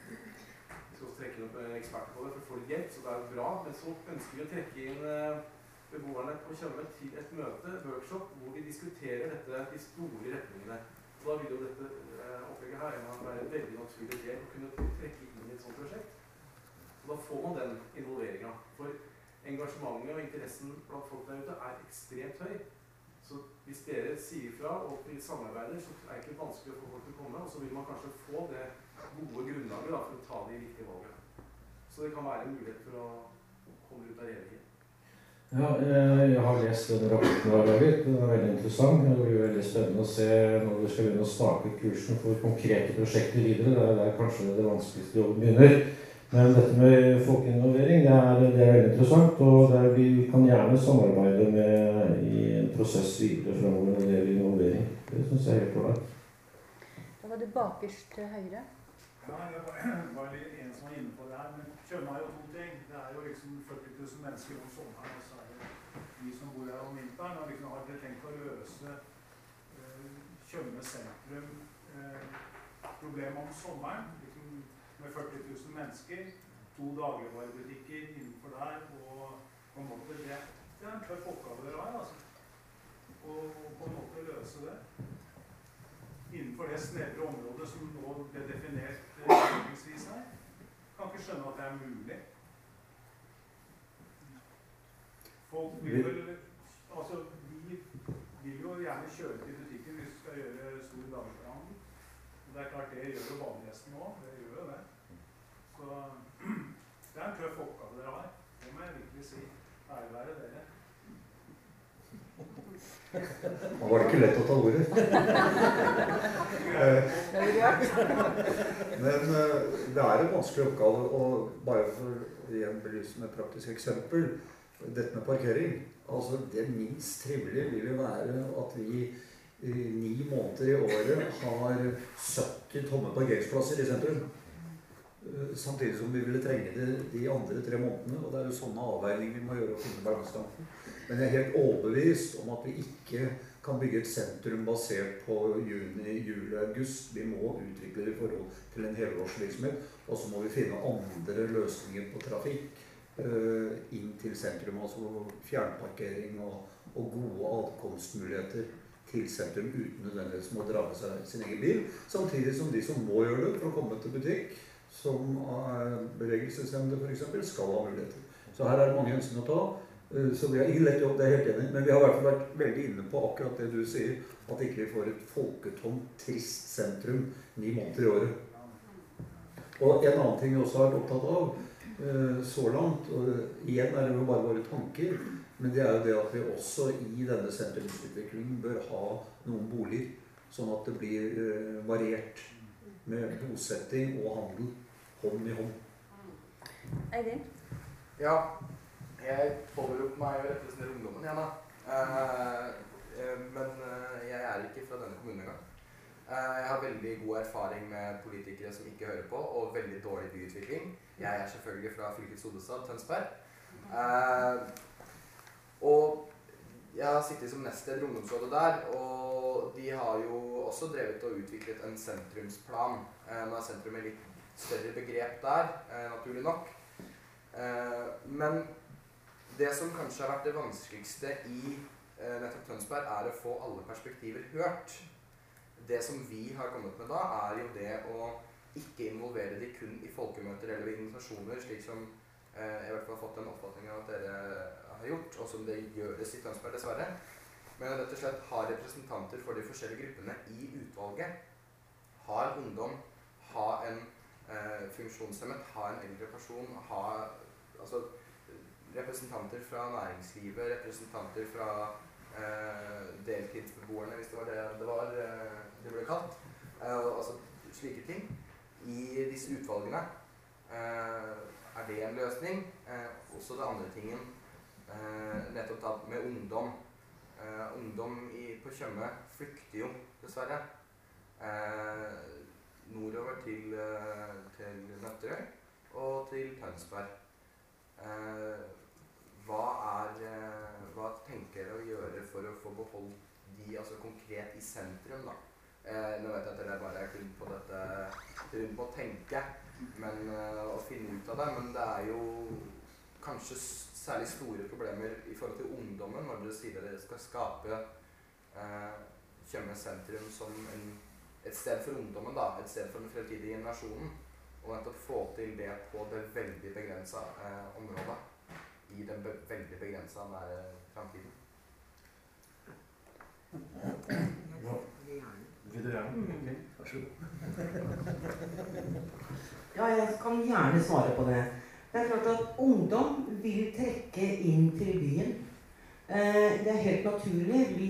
Vi skal også trekke noen eksperter på det for å få litt hjelp, så det er bra. Men så ønsker vi å trekke inn beboerne på Tjøme til et møte, workshop, hvor vi diskuterer dette, de store retningene. Så da vil jo dette opplegget her være en veldig naturlig del å kunne trekke inn i et sånt prosjekt. Og da får man den involveringen. For engasjementet og interessen blant folk der ute er ekstremt høy. Så hvis dere sier fra og vi samarbeider, så er det ikke vanskelig å få folk til å komme, og så vil man kanskje få det gode grunnlaget da, for å ta de riktige valgene. Så det kan være en mulighet for å komme ut av regjeringen. Ja, jeg har lest den rapporten du har laget. Den er veldig interessant. Det blir veldig spennende å se når du skal begynne å stake kursen for konkrete prosjekter videre. Det er der kanskje det vanskeligste jobben begynner. Men dette med folkeinvolvering, det er, det er veldig interessant, og der vi kan gjerne samarbeide med i en prosess videre fremover når det gjelder involvering. Det synes jeg er helt klart. Da var det bakerst til høyre. Ja, det var, var en som var inne på det her, men Tjøme er jo to ting. Det er jo liksom førti tusen mennesker om sommeren, og så er det vi som bor her om vinteren, og liksom har dere tenkt å løse uh, Tjøme sentrum uh, problemet om sommeren, liksom med førti tusen mennesker, to dagligvarebutikker innenfor der, og på en måte det, det er en tøff oppgave dere har, altså. Og på en måte løse det innenfor det snevre området som nå ble definert utviklingsvis her. Kan ikke skjønne at det er mulig. Folk vil vel, altså de vil jo gjerne kjøre til butikken hvis du skal gjøre stor dagligvarehandel. Det er klart, det gjør jo badegjestene også, det gjør jo det. Så det er en tøff oppgave dere har, det må jeg virkelig si. Ære være dere. Nå var det ikke lett å ta ordet. Men det er en vanskelig oppgave, og bare for igjen belyse med et praktisk eksempel, dette med parkering. Altså det minst trivelige vil jo være at vi i ni måneder i året har sytti tomme parkeringsplasser i sentrum. Samtidig som vi ville trenge det de andre tre månedene, og det er jo sånne avveininger vi må gjøre å finne balansestanken. Men jeg er helt overbevist om at vi ikke kan bygge et sentrum basert på juni, juli, august. Vi må utvikle det i forhold til en helårsvirksomhet. Og så må vi finne andre løsninger på trafikk uh, inn til sentrum. Altså fjernparkering og, og gode adkomstmuligheter til sentrum uten nødvendigvis må dra med seg sin egen bil. Samtidig som de som må gjøre det for å komme til butikk, som er bevegelseshemmede for eksempel, skal ha muligheter. Så her er det mange hensyn å ta. Så vi har ikke lett jobb, det er helt enig. Men vi har i hvert fall vært veldig inne på akkurat det du sier, at ikke vi får et folketomt, trist sentrum ni måneder i året. Og en annen ting vi også har vært opptatt av så langt, og igjen er det jo bare våre tanker, men det er jo det at vi også i denne sentrumsutviklingen bør ha noen boliger, sånn at det blir variert med bosetting og handel hånd i hånd. Eivind? Ja, jeg påberoper meg å representere ungdommen igjen da. Eh, eh, men eh, jeg er ikke fra denne kommunen engang. Eh, jeg har veldig god erfaring med politikere som ikke hører på, og veldig dårlig byutvikling. Jeg er selvfølgelig fra fylkets hovedstad, Tønsberg. Eh, og jeg har sittet som nestleder i ungdomsrådet der, og de har jo også drevet og utviklet en sentrumsplan. Eh, nå er sentrum et litt større begrep der, eh, naturlig nok. Eh, men det som kanskje har vært det vanskeligste i eh, nettopp Tønsberg, er å få alle perspektiver hørt. Det som vi har kommet med da, er jo det å ikke involvere de kun i folkemøter eller invitasjoner, slik som eh, jeg i hvert fall har fått en oppfatning av at dere har gjort, og som det gjøres i Tønsberg dessverre. Men rett og slett har representanter for de forskjellige gruppene i utvalget, har ungdom, ha en eh, funksjonshemmet, ha en eldre person, ha altså, representanter fra næringslivet, representanter fra eh, deltidsbeboerne, hvis det var det det var eh, det ble kalt. Eh, altså slike ting. I disse utvalgene eh, er det en løsning. Eh, også det andre tingen, eh, nettopp da med ungdom. Eh, ungdom i, på Tjøme flykter jo, dessverre, eh, nordover til, eh, til Nøtterøy og til Tønsberg. Eh, hva, er, eh, hva tenker dere å gjøre for å få beholdt de altså konkret i sentrum da? Eh, nå vet jeg at dere bare er rundt på dette, rundt på å tenke, men eh, å finne ut av det, men det er jo kanskje særlig store problemer i forhold til ungdommen når dere sier dere skal skape eh, Tjøme sentrum som en, et sted for ungdommen da, et sted for den fremtidige generasjonen. Og nettopp få til det på det veldig begrenset eh, området, i den be veldig begrenset nære fremtiden. Ja. Vil du gjerne? Okay. Vær så god. Ja, jeg kan gjerne svare på det. Det er klart at ungdom vil trekke inn til byen. Eh, det er helt naturlig. Vi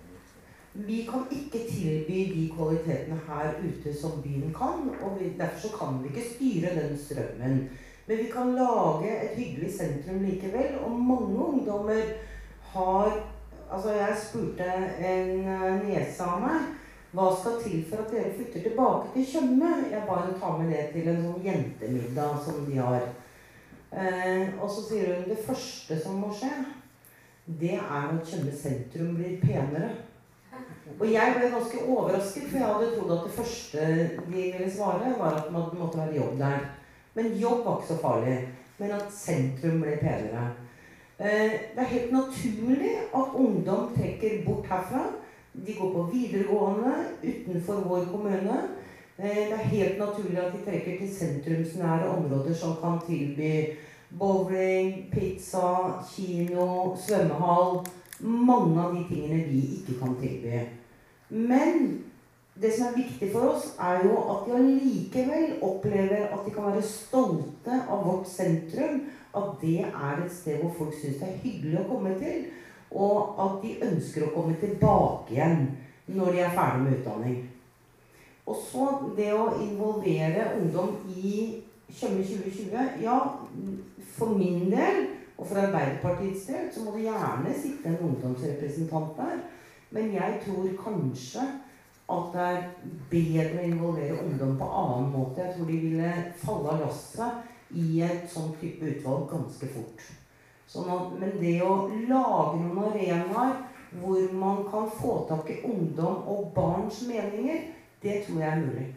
Vi kan ikke tilby de kvalitetene her ute som byen kan, og vi, derfor så kan vi ikke styre den strømmen. Men vi kan lage et hyggelig sentrum likevel, og mange ungdommer har... Altså, jeg spurte en niese av meg, hva skal til for at dere flytter tilbake til Tjøme? Jeg bare tar med det til en sånn jentemiddag som de har. Eh, og så sier hun, det første som må skje, det er at Tjøme sentrum blir penere. Og jeg ble ganske overrasket, for jeg hadde trodd at det første de ville svare var at man måtte være jobb der. Men jobb var ikke så farlig, men at sentrum ble penere. Det er helt naturlig at ungdom trekker bort herfra. De går på videregående utenfor vår kommune. Det er helt naturlig at de trekker til sentrumsnære områder som kan tilby bowling, pizza, kino, svømmehall. Mange av de tingene vi ikke kan tilby. Men det som er viktig for oss er jo at de allikevel opplever at de kan være stolte av vårt sentrum, at det er et sted hvor folk synes det er hyggelig å komme til, og at de ønsker å komme tilbake igjen når de er ferdig med utdanning. Og så det å involvere ungdom i Tjøme tjue tjue, ja, for min del, og for Arbeiderpartiets del, så må det gjerne sitte en ungdomsrepresentant der. Men jeg tror kanskje at det er bedre å involvere ungdom på annen måte. Jeg tror de ville falle av lasset i et sånn type utvalg ganske fort. Sånn at, men det å lage noen arenaer hvor man kan få tak i ungdom og barns meninger, det tror jeg er mulig.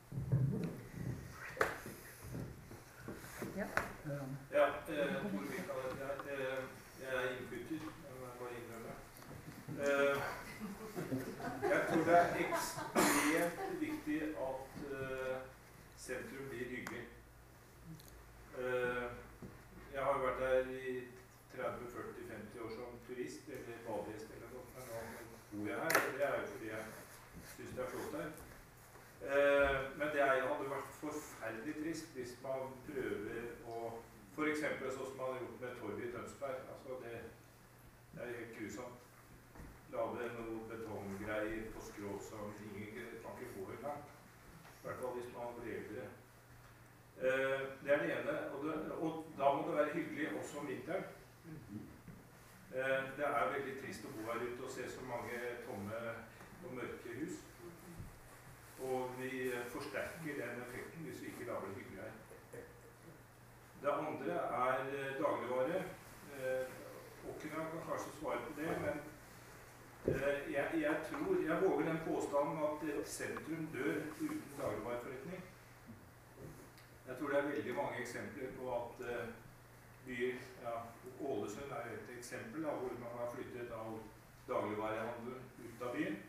Ja. Ja, eh, Tor Mikael, jeg, eh, jeg er innflytter, jeg må bare innrømme. Eh, jeg tror det er ekstremt viktig at eh, sentrum blir hyggelig. Eh, jeg har jo vært der i tretti, førti, femti år som turist, eller badegjest eller noe, men nå bor jeg her, og det er jo fordi jeg synes det er flott her. Eh, men det er, hadde vært forferdelig trist hvis man prøver å, for eksempel sånn som man har gjort med Torvet i Tønsberg, altså det, det er helt grusomt. Lave noen betonggreier på skrå som ingen kan ikke få engang. I hvert fall hvis man blir eldre. Eh, det er det ene, og, det, og da må det være hyggelig også om vinteren. Eh, det er veldig trist å bo her ute og se så mange tomme og mørke hus. Og vi forsterker den effekten hvis vi ikke lager det hyggelig her. Det andre er dagligvare. Eh, Åkena kan kanskje svare på det, men eh, jeg, jeg tror, jeg våger den påstanden at et sentrum dør uten dagligvareforretning. Jeg tror det er veldig mange eksempler på at eh, byer, ja, Ålesund er et eksempel da, hvor man har flyttet all dagligvarehandel ut av byen.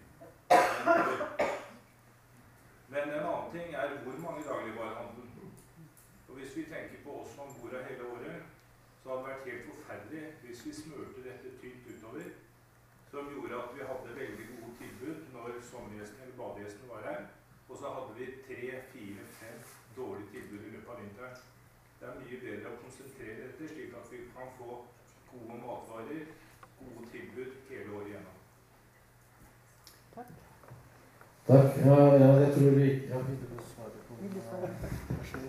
Men en annen ting er hvor mange dagligvarehandel. Og hvis vi tenker på oss som bor her hele året, så hadde det vært helt forferdelig hvis vi smørte dette tynt utover, som gjorde at vi hadde veldig gode tilbud når sommergjestene eller badegjestene var her, og så hadde vi tre, fire, fem dårlige tilbud i løpet av vinteren. Det er mye bedre å konsentrere dette, slik at vi kan få gode matvarer, gode tilbud hele året igjennom. Takk. Takk. Ja, ja, jeg tror vi... Ja, vil du svare på Vil du svare?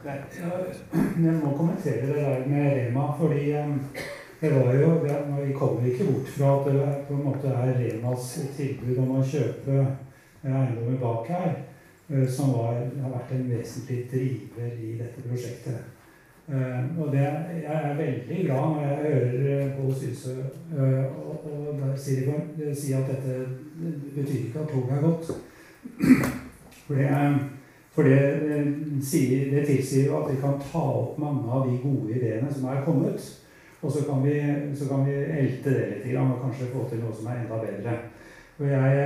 Jeg må kommentere det der med Rema, fordi det var jo, vi kommer ikke bort fra at det på en måte er Remas tilbud om å kjøpe eiendommer bak her, som var, har vært en vesentlig driver i dette prosjektet. Og det, jeg er veldig glad når jeg hører Pål Syse og, og der si at dette betyr ikke at toget er godt. For det er For det, sier, det tilsier jo at vi kan ta opp mange av de gode ideene som er kommet, og så kan vi, så kan vi elte det litt og kanskje få til noe som er enda bedre. Og jeg,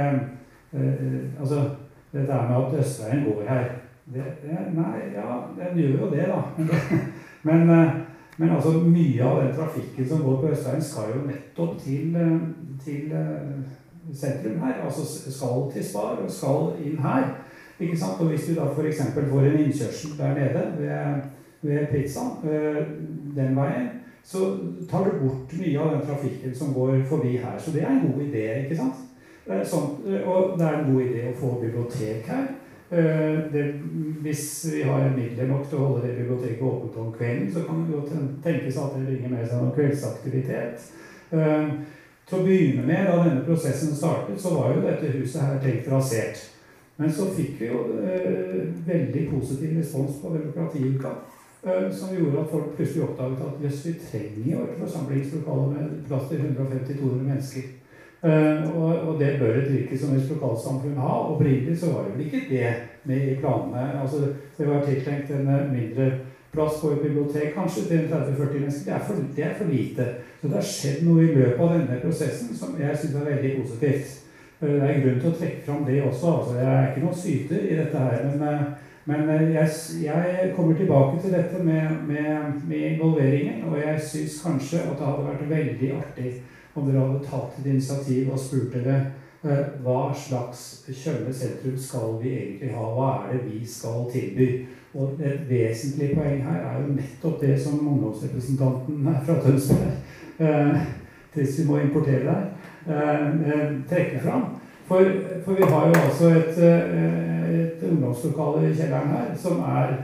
eh, altså, det der med at Østveien går her, det, det, nei, ja, den gjør jo det da. Men, men altså, mye av den trafikken som går på Østveien skal jo nettopp til, til sentrum her, altså skal til Spar og skal inn her. Ikke sant? Og hvis du da for eksempel får en innkjørsel der nede ved, ved pizza, øh, den veien, så tar du bort mye av den trafikken som går forbi her. Så det er en god idé, ikke sant? Sånn, og det er en god idé å få bibliotek her. Øh, det, hvis vi har midler nok til å holde det biblioteket åpent om kvelden, så kan det jo tenkes at det ringer med seg noen kveldsaktivitet. Øh, til å begynne med, da denne prosessen startet, så var jo dette huset her tenkt rasert. Men så fikk vi jo eh, veldig positiv respons på demokratiuka, eh, som gjorde at folk plutselig oppdaget at hvis vi trenger jo et forsamlingslokale med plass til hundre og femti til to hundre mennesker. Eh, og, og det bør et virke som et lokalsamfunn ha, og opprinnelig så var det vel ikke det med i planene. Altså, det var tiltenkt en mindre plass på et bibliotek, kanskje til tretti til førti mennesker. Det er, for, det er for lite. Så det har skjedd noe i løpet av denne prosessen som jeg synes er veldig positivt. Det er grunn til å trekke fram det også, altså jeg er ikke noen syter i dette her, men, men jeg, jeg kommer tilbake til dette med, med, med involveringen, og jeg synes kanskje at det hadde vært veldig artig om dere hadde tatt et initiativ og spurt dere hva slags Tjøme sentrum skal vi egentlig ha, hva er det vi skal tilby. Og et vesentlig poeng her er jo nettopp det som ungdomsrepresentanten her fra Tønsberg, eh, hvis vi må importere der, trekker fram. For, for vi har jo altså et, et ungdomslokale i kjelleren her som er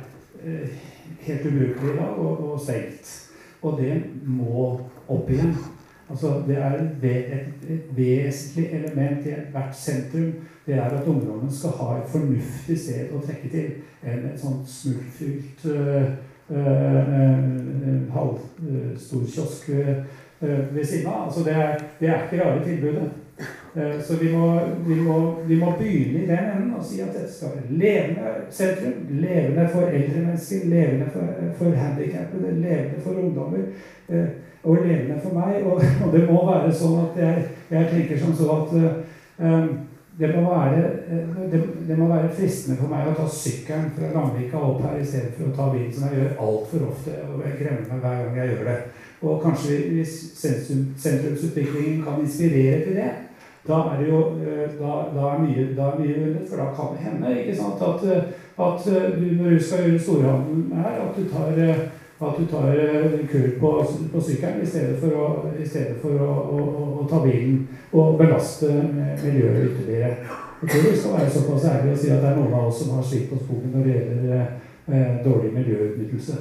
helt ubrukelig i dag og, og stengt. Og det må opp igjen. Altså, det er et, et vesentlig element i hvert sentrum. Det er at ungdommen skal ha et fornuftig sted å trekke til enn et sånt smultfylt uh, uh, uh, halvstor kiosk uh, ved siden av. Altså det, er, det er ikke rare tilbudet. Uh, så vi må, vi, må, vi må begynne i den enden og si at dette skal være levende sentrum, levende for eldre mennesker, levende for, for handikappede, levende for ungdommer, uh, og levende for meg. Og, og det må være sånn at jeg, jeg tenker som så at uh, um, det, må være, det, det må være fristende for meg å ta sykkelen fra Landvika opp her i stedet for å ta bilen, som jeg gjør alt for ofte, og jeg gremmer meg hver gang jeg gjør det. Og kanskje hvis sentrumsutviklingen kan inspirere til det, da er det jo da, da er mye, da er mye vunnet, for da kan det hende, ikke sant, at, at du, når du skal gjøre storhandel her, at du tar, at du tar en kur på, på sykkelen i stedet for å, i stedet for å, å, å, å ta bilen og belaste miljøet ytterligere. Jeg tror vi skal være såpass ærlige og si at det er noen av oss som har slitt på skogen når det gjelder eh, dårlig miljøutnyttelse.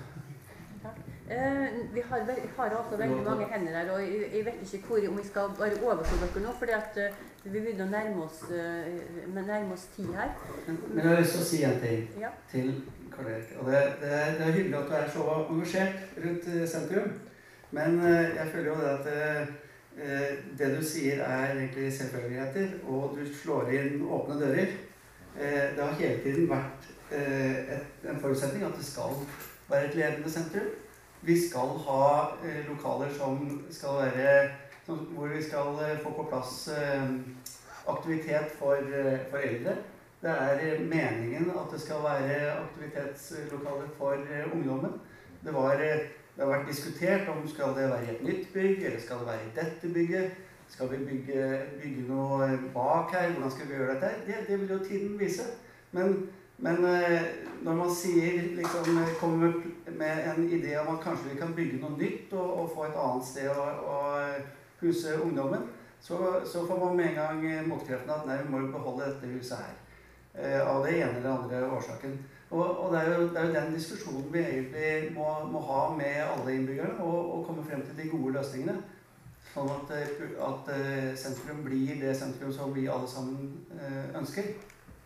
Uh, vi har, vel, har altså veldig mange hender her, og jeg, jeg vet ikke hvor, om vi skal bare overse dere nå, fordi at uh, vi begynner å nærme oss, uh, nærme oss tid her. Men, men jeg har lyst til å si en ting ja. til Karl Erik. Og det, det, er, det er hyggelig at du er så engasjert rundt uh, sentrum, men uh, jeg føler jo det at uh, det du sier er egentlig selvfølgeligheter, og du slår inn åpne dører. Uh, det har hele tiden vært uh, et, en forutsetning at det skal være et levende sentrum. Vi skal ha eh, lokaler som skal være, som, hvor vi skal eh, få på plass eh, aktivitet for, eh, for eldre. Det er eh, meningen at det skal være aktivitetslokaler for eh, ungdommen. Det, var, eh, det har vært diskutert om skal det være i et nytt bygg, eller skal det være i dette bygget. Skal vi bygge, bygge noe bak her? Hvordan skal vi gjøre dette? Det, det vil jo tiden vise. Men Men eh, når man sier, liksom, kommer med en idé om at kanskje vi kan bygge noe nytt og, og få et annet sted å, å huse ungdommen, så, så får man med en gang motkreftene at nei, vi må jo beholde dette huset her. Eh, av det ene eller andre årsaken. Og, og det, er jo, det er jo den diskusjonen vi egentlig må, må ha med alle innbyggerne og, og komme frem til de gode løsningene. Sånn at, at sentrum blir det sentrum som vi alle sammen eh, ønsker.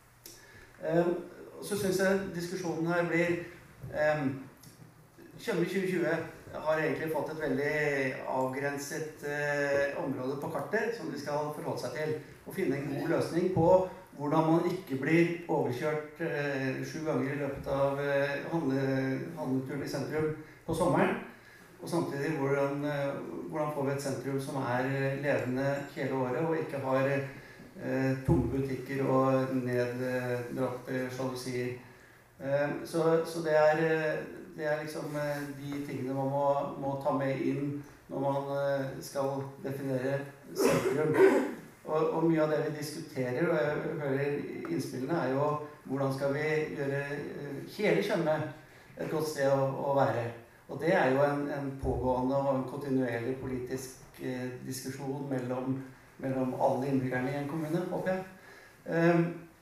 Eh, Så synes jeg diskusjonen her blir eh, Tjøme tjue tjue har egentlig fått et veldig avgrenset eh, område på kartet som de skal forholde seg til. Og finne en god løsning på hvordan man ikke blir overkjørt eh, sju ganger i løpet av eh, handle, handleturen i sentrum på sommeren. Og samtidig hvordan, eh, hvordan får vi et sentrum som er levende hele året og ikke har Eh, tomme butikker og neddratte sjalusier. Eh, så, så det er, det er liksom eh, de tingene man må, må ta med inn når man eh, skal definere sentrum. Og, og mye av det vi diskuterer, og jeg hører innspillene, er jo hvordan skal vi gjøre eh, hele Tjøme et godt sted å, å være. Og det er jo en, en pågående og en kontinuerlig politisk eh, diskusjon mellom mellom alle innbyggerne i en kommune, håper jeg. Um,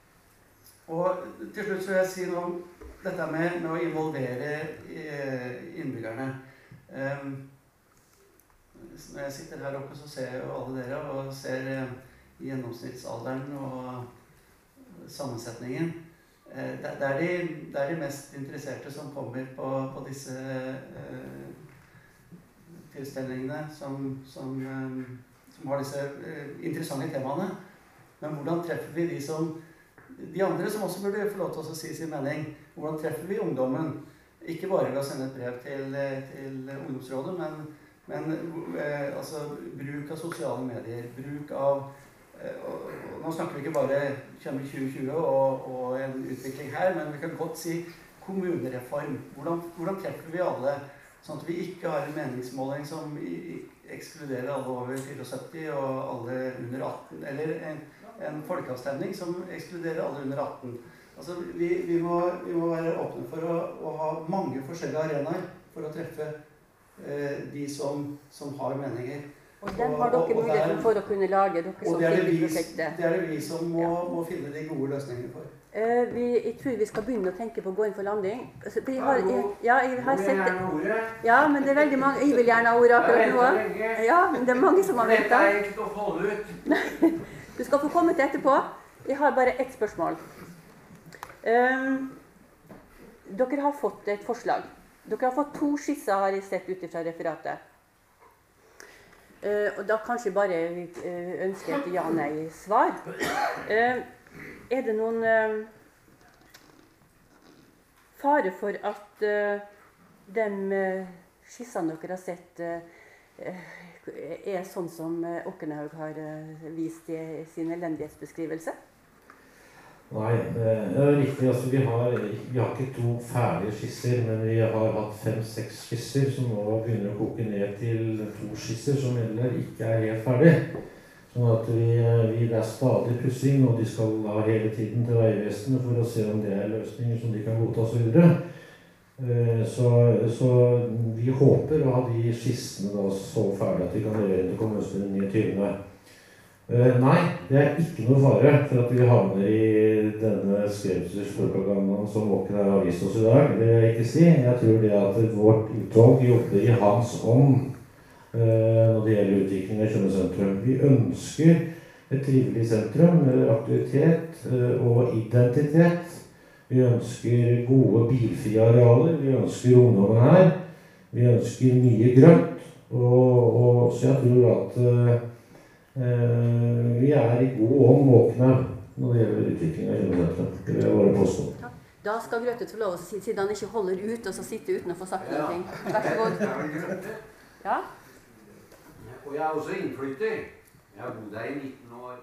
og til slutt så vil jeg si noe om dette med, med å involvere uh, innbyggerne. Um, når jeg sitter her oppe så ser jeg jo alle dere og ser uh, gjennomsnittsalderen og sammensetningen. Uh, det, det, er de, det er de mest interesserte som kommer på, på disse uh, tilstelningene som, som um, som har disse eh, interessante temaene. Men hvordan treffer vi de som de andre som også burde få lov til å si sin mening? Hvordan treffer vi ungdommen? Ikke bare ved å sende et brev til, til ungdomsrådet, men, men eh, altså, bruk av sosiale medier, bruk av eh, og, og nå snakker vi ikke bare Tjøme tjue tjue og, og en utvikling her, men vi kan godt si kommunereform. Hvordan, hvordan treffer vi alle? Sånn at vi ikke har en meningsmåling som i, ekskluderer alle over syttifire og alle under atten, eller en, en folkeavstemning som ekskluderer alle under atten. Altså, vi, vi, må, vi må være åpne for å, å ha mange forskjellige arenaer for å treffe eh, de som, som har meninger. Og den har dere muligheten for å kunne lage dere som filmprosjektet. Det er det vi som må, ja. må finne de gode løsningene for. Uh, vi, jeg tror vi skal begynne å tenke på å gå inn for landing. Altså, jeg har, jeg, ja, jeg har sett det. Ja, men det er veldig mange. Jeg vil gjerne ha ordet akkurat nå. Ja, men det er mange som har ventet. Du skal få komme til etterpå. Jeg har bare ett spørsmål. Um, dere har fått et forslag. Dere har fått to skisser, har jeg sett ut fra referatet. Uh, og da kanskje bare uh, ønsker et ja-nei-svar. Uh, er det noen uh, fare for at uh, de uh, skissene dere har sett, uh, er sånn som uh, Okkenhaug har uh, vist i sin elendighetsbeskrivelse? Nei, det er riktig. Altså, vi, har, vi har ikke to ferdige skisser, men vi har hatt fem-seks skisser som nå begynner å koke ned til to skisser som heller ikke er helt ferdig. Sånn at vi, vi, det er stadig pussing, og de skal da hele tiden til Vegvesenet for å se om det er løsninger som de kan godta og så videre. Så, så vi håper å ha de skissene da så ferdig at vi kan levere til kommunen niogtyvende Uh, nei, det er ikke noe fare for at vi havner i denne skremselspropagandaen som Åken har vist oss i dag. Det vil jeg ikke si. Jeg tror det at vårt utvalg jobber i hans ånd uh, når det gjelder utvikling av Tjøme sentrum. Vi ønsker et trivelig sentrum med aktivitet uh, og identitet. Vi ønsker gode bilfrie arealer. Vi ønsker ungdommen her. Vi ønsker mye grønt. Og, og, så jeg tror at uh, Uh, vi er i god ånd våkne når det gjelder utvikling av kjønnsrettet. Det vil jeg bare påstå. Ja. Da skal Grøthe få lov å si, siden han ikke holder ut og så sitter uten å få sagt noe. Vær så god. Ja? Og jeg er også innflytter. Jeg har bodd her i nitten år.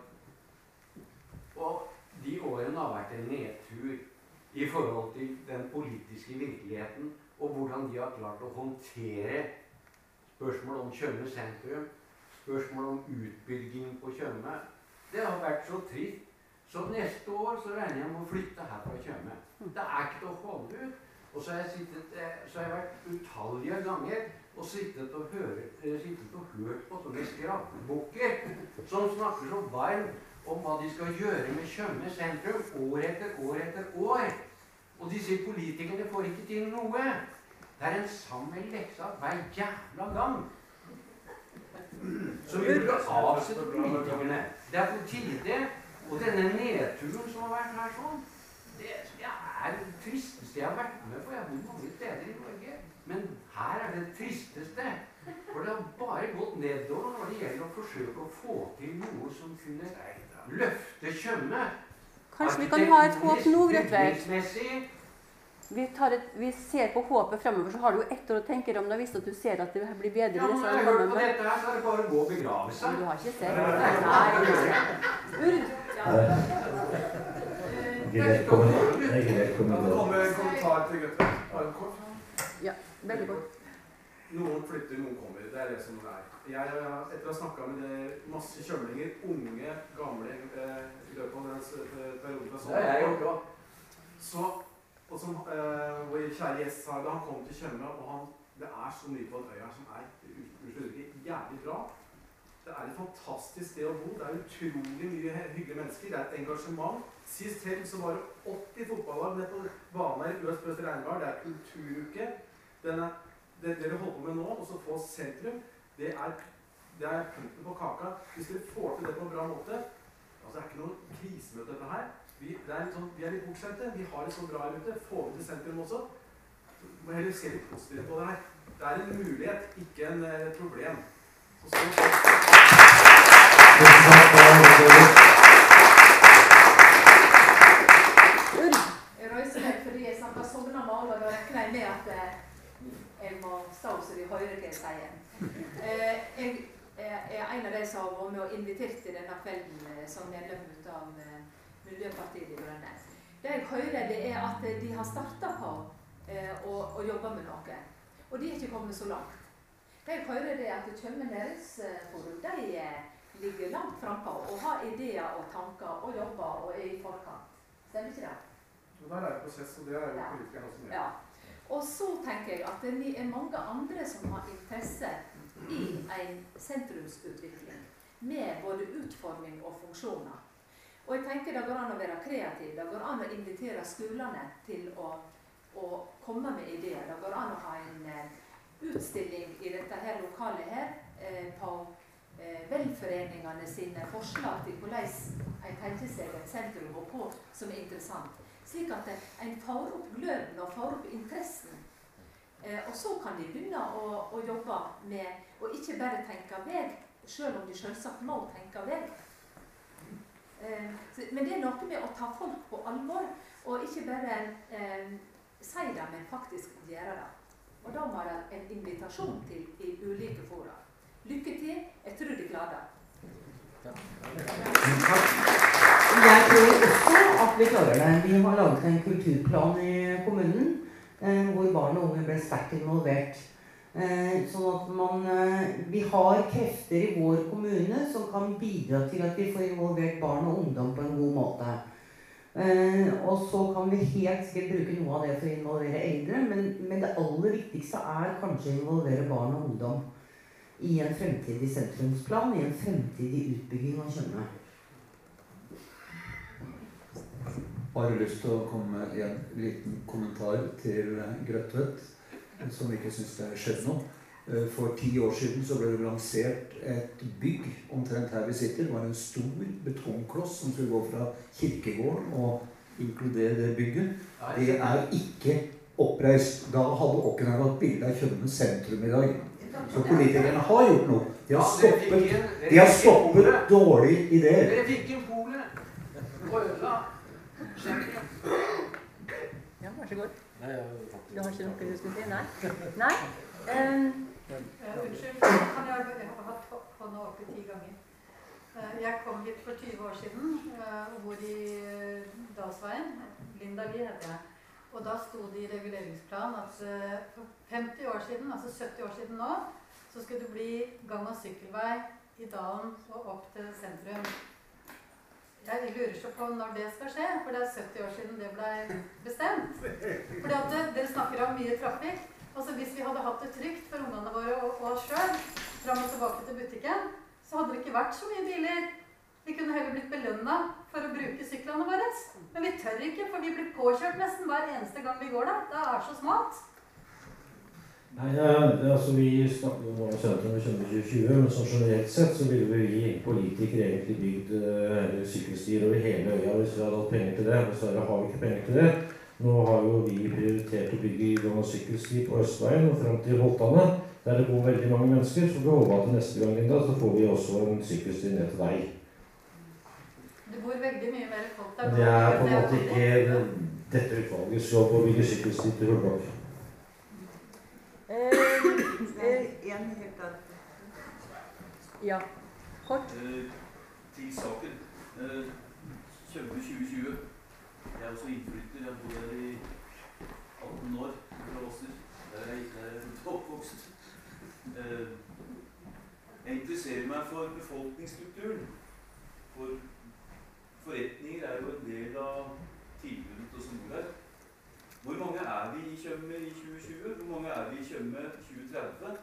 Og de årene har vært en nedtur i forhold til den politiske virkeligheten og hvordan de har klart å håndtere spørsmål om Tjøme sentrum, spørsmål om utbygging på Tjøme. Det har vært så trist. Så neste år så regner jeg med å flytte her fra Tjøme. Det er ikke til å holde ut. Og så har jeg, sittet, så har jeg vært utallige ganger og sittet og, høre, sittet og hørt på sånne skrapebukker som snakker så varmt om hva de skal gjøre med Tjøme sentrum år etter år etter år. Og disse politikerne får ikke til noe. Det er en samme leksa hver jævla gang. Så vi burde avsette politikerne. Det er på tide. Og denne nedturen som har vært her sånn, det er det tristeste jeg har vært med på. Jeg har bodd mange steder i Norge. Men her er det tristeste. For det har bare gått nedover når det gjelder å forsøke å få til noe som kunne løfte Tjøme. Kanskje vi kan ha et håp nå, Grøtvedt? Vi, tar et, vi ser på håpet fremover, så har du jo ett år å tenke om. Da hvis du ser at det blir bedre. Ja, men når jeg har hørt på dette her, så er det bare å gå og begrave seg. Men du har ikke sett det. Nei. Urd. Ja. Greit kommentar. Greit kommentar. Det kommer en kommentar til Grøtvedt. Ja, veldig godt. Noen flytter, noen kommer. Det er det som det er. Jeg, etter å ha snakket med det, masse kjømlinger, unge, gamle, eh, i løpet av den perioden fra Det er jeg gjort også. Så, og som eh, vår kjære gjest sa, da han kom til Tjøme, og han, det er så mye på den øya som er jævlig bra. Det er et fantastisk sted å bo. Det er utrolig mye hyggelige mennesker. Det er et engasjement. Sist helg så var det åtti fotballag nede på banen her i Øst Øst Regnvær. Det er kulturuke. Denne, det dere holder på med nå, og så få sentrum, det er, det er punkten på kaka. Hvis dere får til det på en bra måte, altså det er ikke noe krisemøte dette her. Vi, det er litt sånn, vi er litt bortsendte, vi har det så bra her ute. Får vi til sentrum også, så må heller se litt positivt på det her. Det er en mulighet, ikke en eh, problem. Så så Jeg røyser meg fordi jeg snakker sogna maler, og regner jeg med at eh, jeg må stå så de hører hva jeg sier. Eh, jeg er en av de som har vært med og invitert til denne kvelden eh, som medlem av eh, Miljøpartiet De Grønne. Det jeg hører, det er at de har startet på eh, å, å jobbe med noe. Og de er ikke kommet så langt. Det jeg hører, det er at Tjøme Næringsforum, de eh, ligger langt frempå og har ideer og tanker og jobber og er i forkant. Stemmer ikke det? Og der er det prosess, og det er jo ja. Politikerne også med. Ja. Og så tenker jeg at det er mange andre som har interesse i en sentrumsutvikling med både utforming og funksjoner. Og jeg tenker det går an å være kreativ, det går an å invitere skolene til å, å komme med ideer. Det går an å ha en eh, utstilling i dette her lokalet her eh, på eh, velforeningene sine forslag til hvordan en tenker seg et sentrum og på som er interessant. Slik at en får opp gløden og får opp interessen. Eh, og så kan de begynne å, å jobbe med, og ikke bare tenke vei, selv om de selvsagt må tenke vei. Eh, men det er noe med å ta folk på alvor, og ikke bare eh, si det, men faktisk gjøre det. Og da må det en invitasjon til i ulike fora. Lykke til, jeg tror de klarer det. Jeg tror også at vi klarer det. Vi har laget en kulturplan i kommunen, eh, hvor barn og unge ble sterkt involvert. Eh, sånn at man, eh, vi har krefter i vår kommune som kan bidra til at vi får involvert barn og ungdom på en god måte. Eh, og så kan vi helt sikkert bruke noe av det for å involvere eldre, men, men det aller viktigste er kanskje å involvere barn og ungdom i en fremtidig sentrumsplan, i en fremtidig utbygging av Tjøme. Har du lyst til å komme med en liten kommentar til Grøtvedt, som ikke synes det skjedde noe? For ti år siden så ble det lansert et bygg omtrent her vi sitter. Det var en stor betongkloss som skulle gå fra kirkegården og inkludere det bygget. Det er ikke oppreist. Da hadde Åkrenhaug hatt bilde av Tjøme sentrum i dag. Så politikerne har gjort noe. De har stoppet, de har stoppet dårlige ideer. Dere fikk en pole. Rødla. Ja, vær så god. Du har ikke noe du skulle si? Nei? Nei? Um, Uh, unnskyld, kan jeg, jeg har hatt hånda oppe ti ganger. Uh, jeg kom hit for tjue år siden, uh, og bor i uh, Dalsveien. Linda Lie heter jeg. Og da sto det i reguleringsplanen at uh, for femti år siden, altså sytti år siden nå, så skulle det bli gang- og sykkelvei i dalen og opp til sentrum. Jeg lurer så på når det skal skje, for det er sytti år siden det ble bestemt. Fordi at det, dere snakker om mye trafikk. Altså hvis vi hadde hatt det trygt for ungene våre og, og oss selv, frem og tilbake til butikken, så hadde det ikke vært så mye biler. Vi kunne heller blitt belønnet for å bruke syklene våre. Men vi tør ikke, for vi blir påkjørt nesten hver eneste gang vi går der. Det er så smalt. Nei, ja, altså vi snakker jo om sentrum i Tjøme tjue tjue, men sånn generelt sett så ville vi politikere egentlig bygd uh, sykkelstier over hele øya hvis vi hadde hatt penger til det. Dessverre har vi ikke penger til det. Nå har jo vi prioritert å bygge gang- og sykkelsti på Østveien og frem til Holtane, der det bor veldig mange mennesker, så vi håper at neste gang Linda, så får vi også en sykkelsti ned til deg. Det bor veldig mye mer folk der. Det er på en måte ikke dette utvalgets jobb å bygge sykkelsti til Hullblokk. En helt der. Ja, kort. Til saken. Tjøme tjue tjue. Jeg er også innflytter. Jeg bor her i atten år fra Åser. Der er jeg ikke oppvokst. Jeg interesserer meg for befolkningsstrukturen. For forretninger er jo en del av tilbudet til oss som bor her. Hvor mange er vi i Tjøme i tjue tjue? Hvor mange er vi i Tjøme tjue tretti?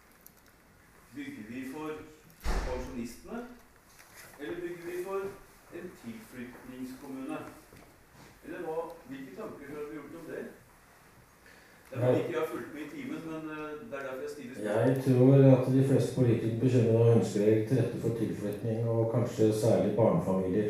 Bygger vi for pensjonistene? Eller bygger vi for en tilflytningskommune? Eller hva, hvilke tanker har vi gjort om det? Det er vel ikke jeg har fulgt med i timen, men det er derfor jeg stiller spørsmål. Jeg tror at de fleste politikere på Tjøme ønsker å legge til rette for tilflytning, og kanskje særlig barnefamilier.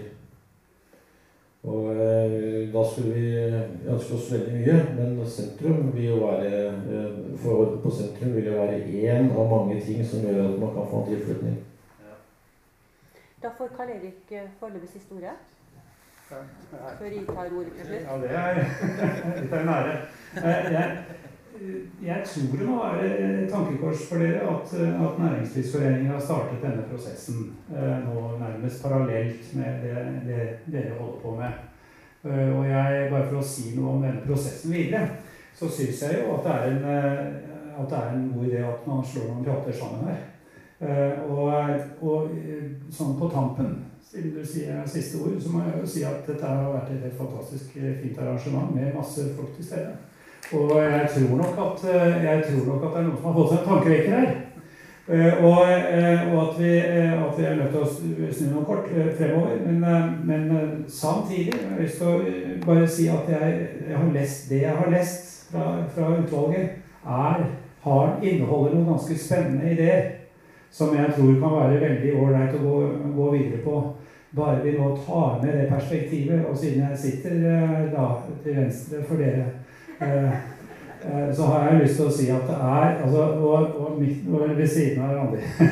Og eh, da skulle vi ønske oss veldig mye, men sentrum vil jo være, eh, forholdet på sentrum vil jo være en av mange ting som gjør at man kan få en tilflytning. Ja. Da får Karl-Erik foreløpig siste ordet. Ja, før jeg tar ordet til slutt. Ja, det er litt av en ære. Jeg, jeg tror det må være tankekors for dere at, at Næringslivsforeningen har startet denne prosessen nå nærmest parallelt med det, det dere holder på med. Og jeg, bare for å si noe om denne prosessen videre, så synes jeg jo at det er en, at det er en god idé at man slår noen prater sammen her. Og, og sånn på tampen, siden du sier siste ord, så må jeg jo si at dette har vært et helt fantastisk fint arrangement med masse folk til stede. Og jeg tror nok at, jeg tror nok at det er noen som har fått seg en tankevekker her. Og, og at, vi, at vi er nødt til å snu noe kort fremover. Men, men samtidig har jeg lyst til å bare si at jeg, jeg har lest, det jeg har lest fra, fra utvalget, er, har, inneholder noen ganske spennende ideer som jeg tror kan være veldig ålreit å gå, gå videre på. Bare vi nå tar med det perspektivet, og siden jeg sitter da til venstre for dere, eh, eh, så har jeg lyst til å si at det er, altså, og, og, midt, og ved siden av Randi,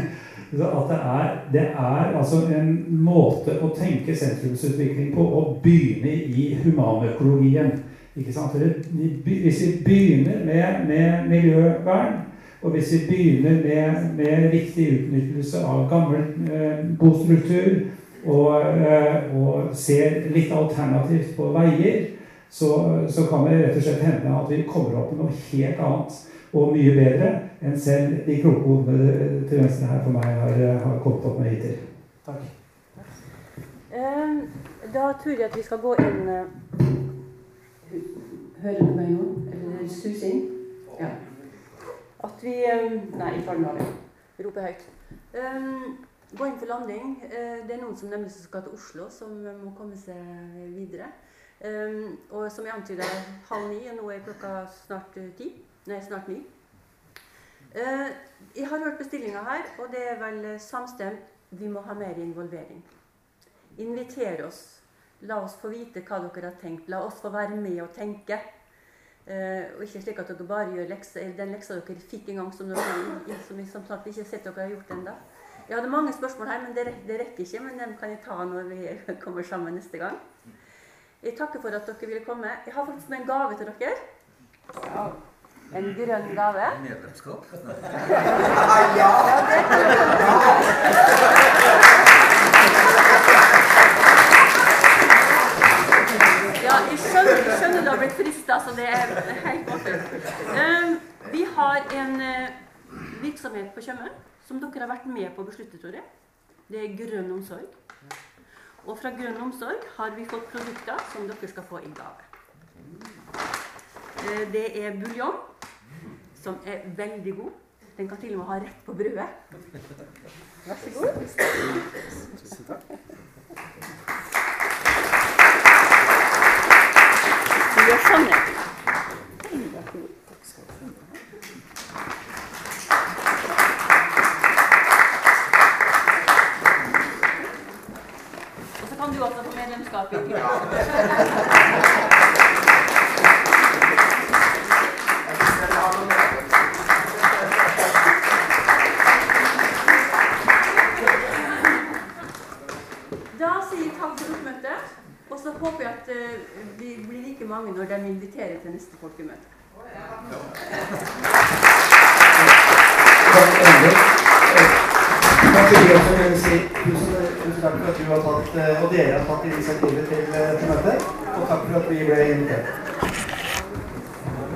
Så at det er, det er altså en måte å tenke sentrumsutvikling på å begynne i humanøkologien. Ikke sant? Hvis vi begynner med, med miljøvern, og hvis vi begynner med, med riktig utnyttelse av gammel eh, bostruktur, og, eh, og ser litt alternativt på veier, så, så kan det rett og slett hende at vi kommer opp med noe helt annet og mye bedre enn selv de kloke hodene til venstre her for meg har, har kommet opp med hittil. Takk. Um, da tror jeg at vi skal gå inn uh, Hører du meg nå? Eller sus inn? Ja. At vi um, Nei, ikke har den av. Roper høyt. Um, gå inn for landing. Uh, det er noen som nemlig skal til Oslo, som må komme seg videre. Um, og som jeg antyder halv ni, og nå er klokka snart uh, ti. Nei, snart ni. Uh, jeg har hørt bestillinga her, og det er vel samstemt. Vi må ha mer involvering. Inviter oss. La oss få vite hva dere har tenkt. La oss få være med og tenke. Uh, og ikke slik at dere bare gjør lekser, den leksa dere fikk en gang som dere som jeg som sagt ikke har sett dere har gjort enda. Jeg hadde mange spørsmål her, men det, det rekker ikke. Men dem kan jeg ta når vi kommer sammen neste gang. Jeg takker for at dere ville komme. Jeg har faktisk med en gave til dere. Ja. En grønn gave. Medlemskap? Ja, det Ja, jeg skjønner, jeg skjønner det har blitt fristet, så det er helt godt. Um, vi har en uh, virksomhet på Tjøme som dere har vært med på å beslutte, tror jeg. Det er Grønn omsorg. Og fra Grønn omsorg har vi fått produkter som dere skal få i gave. Uh, det er buljong, som er veldig god. Den kan til og med ha rett på brødet. Vær så god. Tusen takk. Vi gjør sånn. Vær så god. Og så kan du også få medlemskap i så håper jeg at uh, vi blir like mange når de inviterer til neste folkemøte. Tusen takk for at du har tatt, og dere har tatt initiativet til, til møtet, og takk for at vi ble invitert.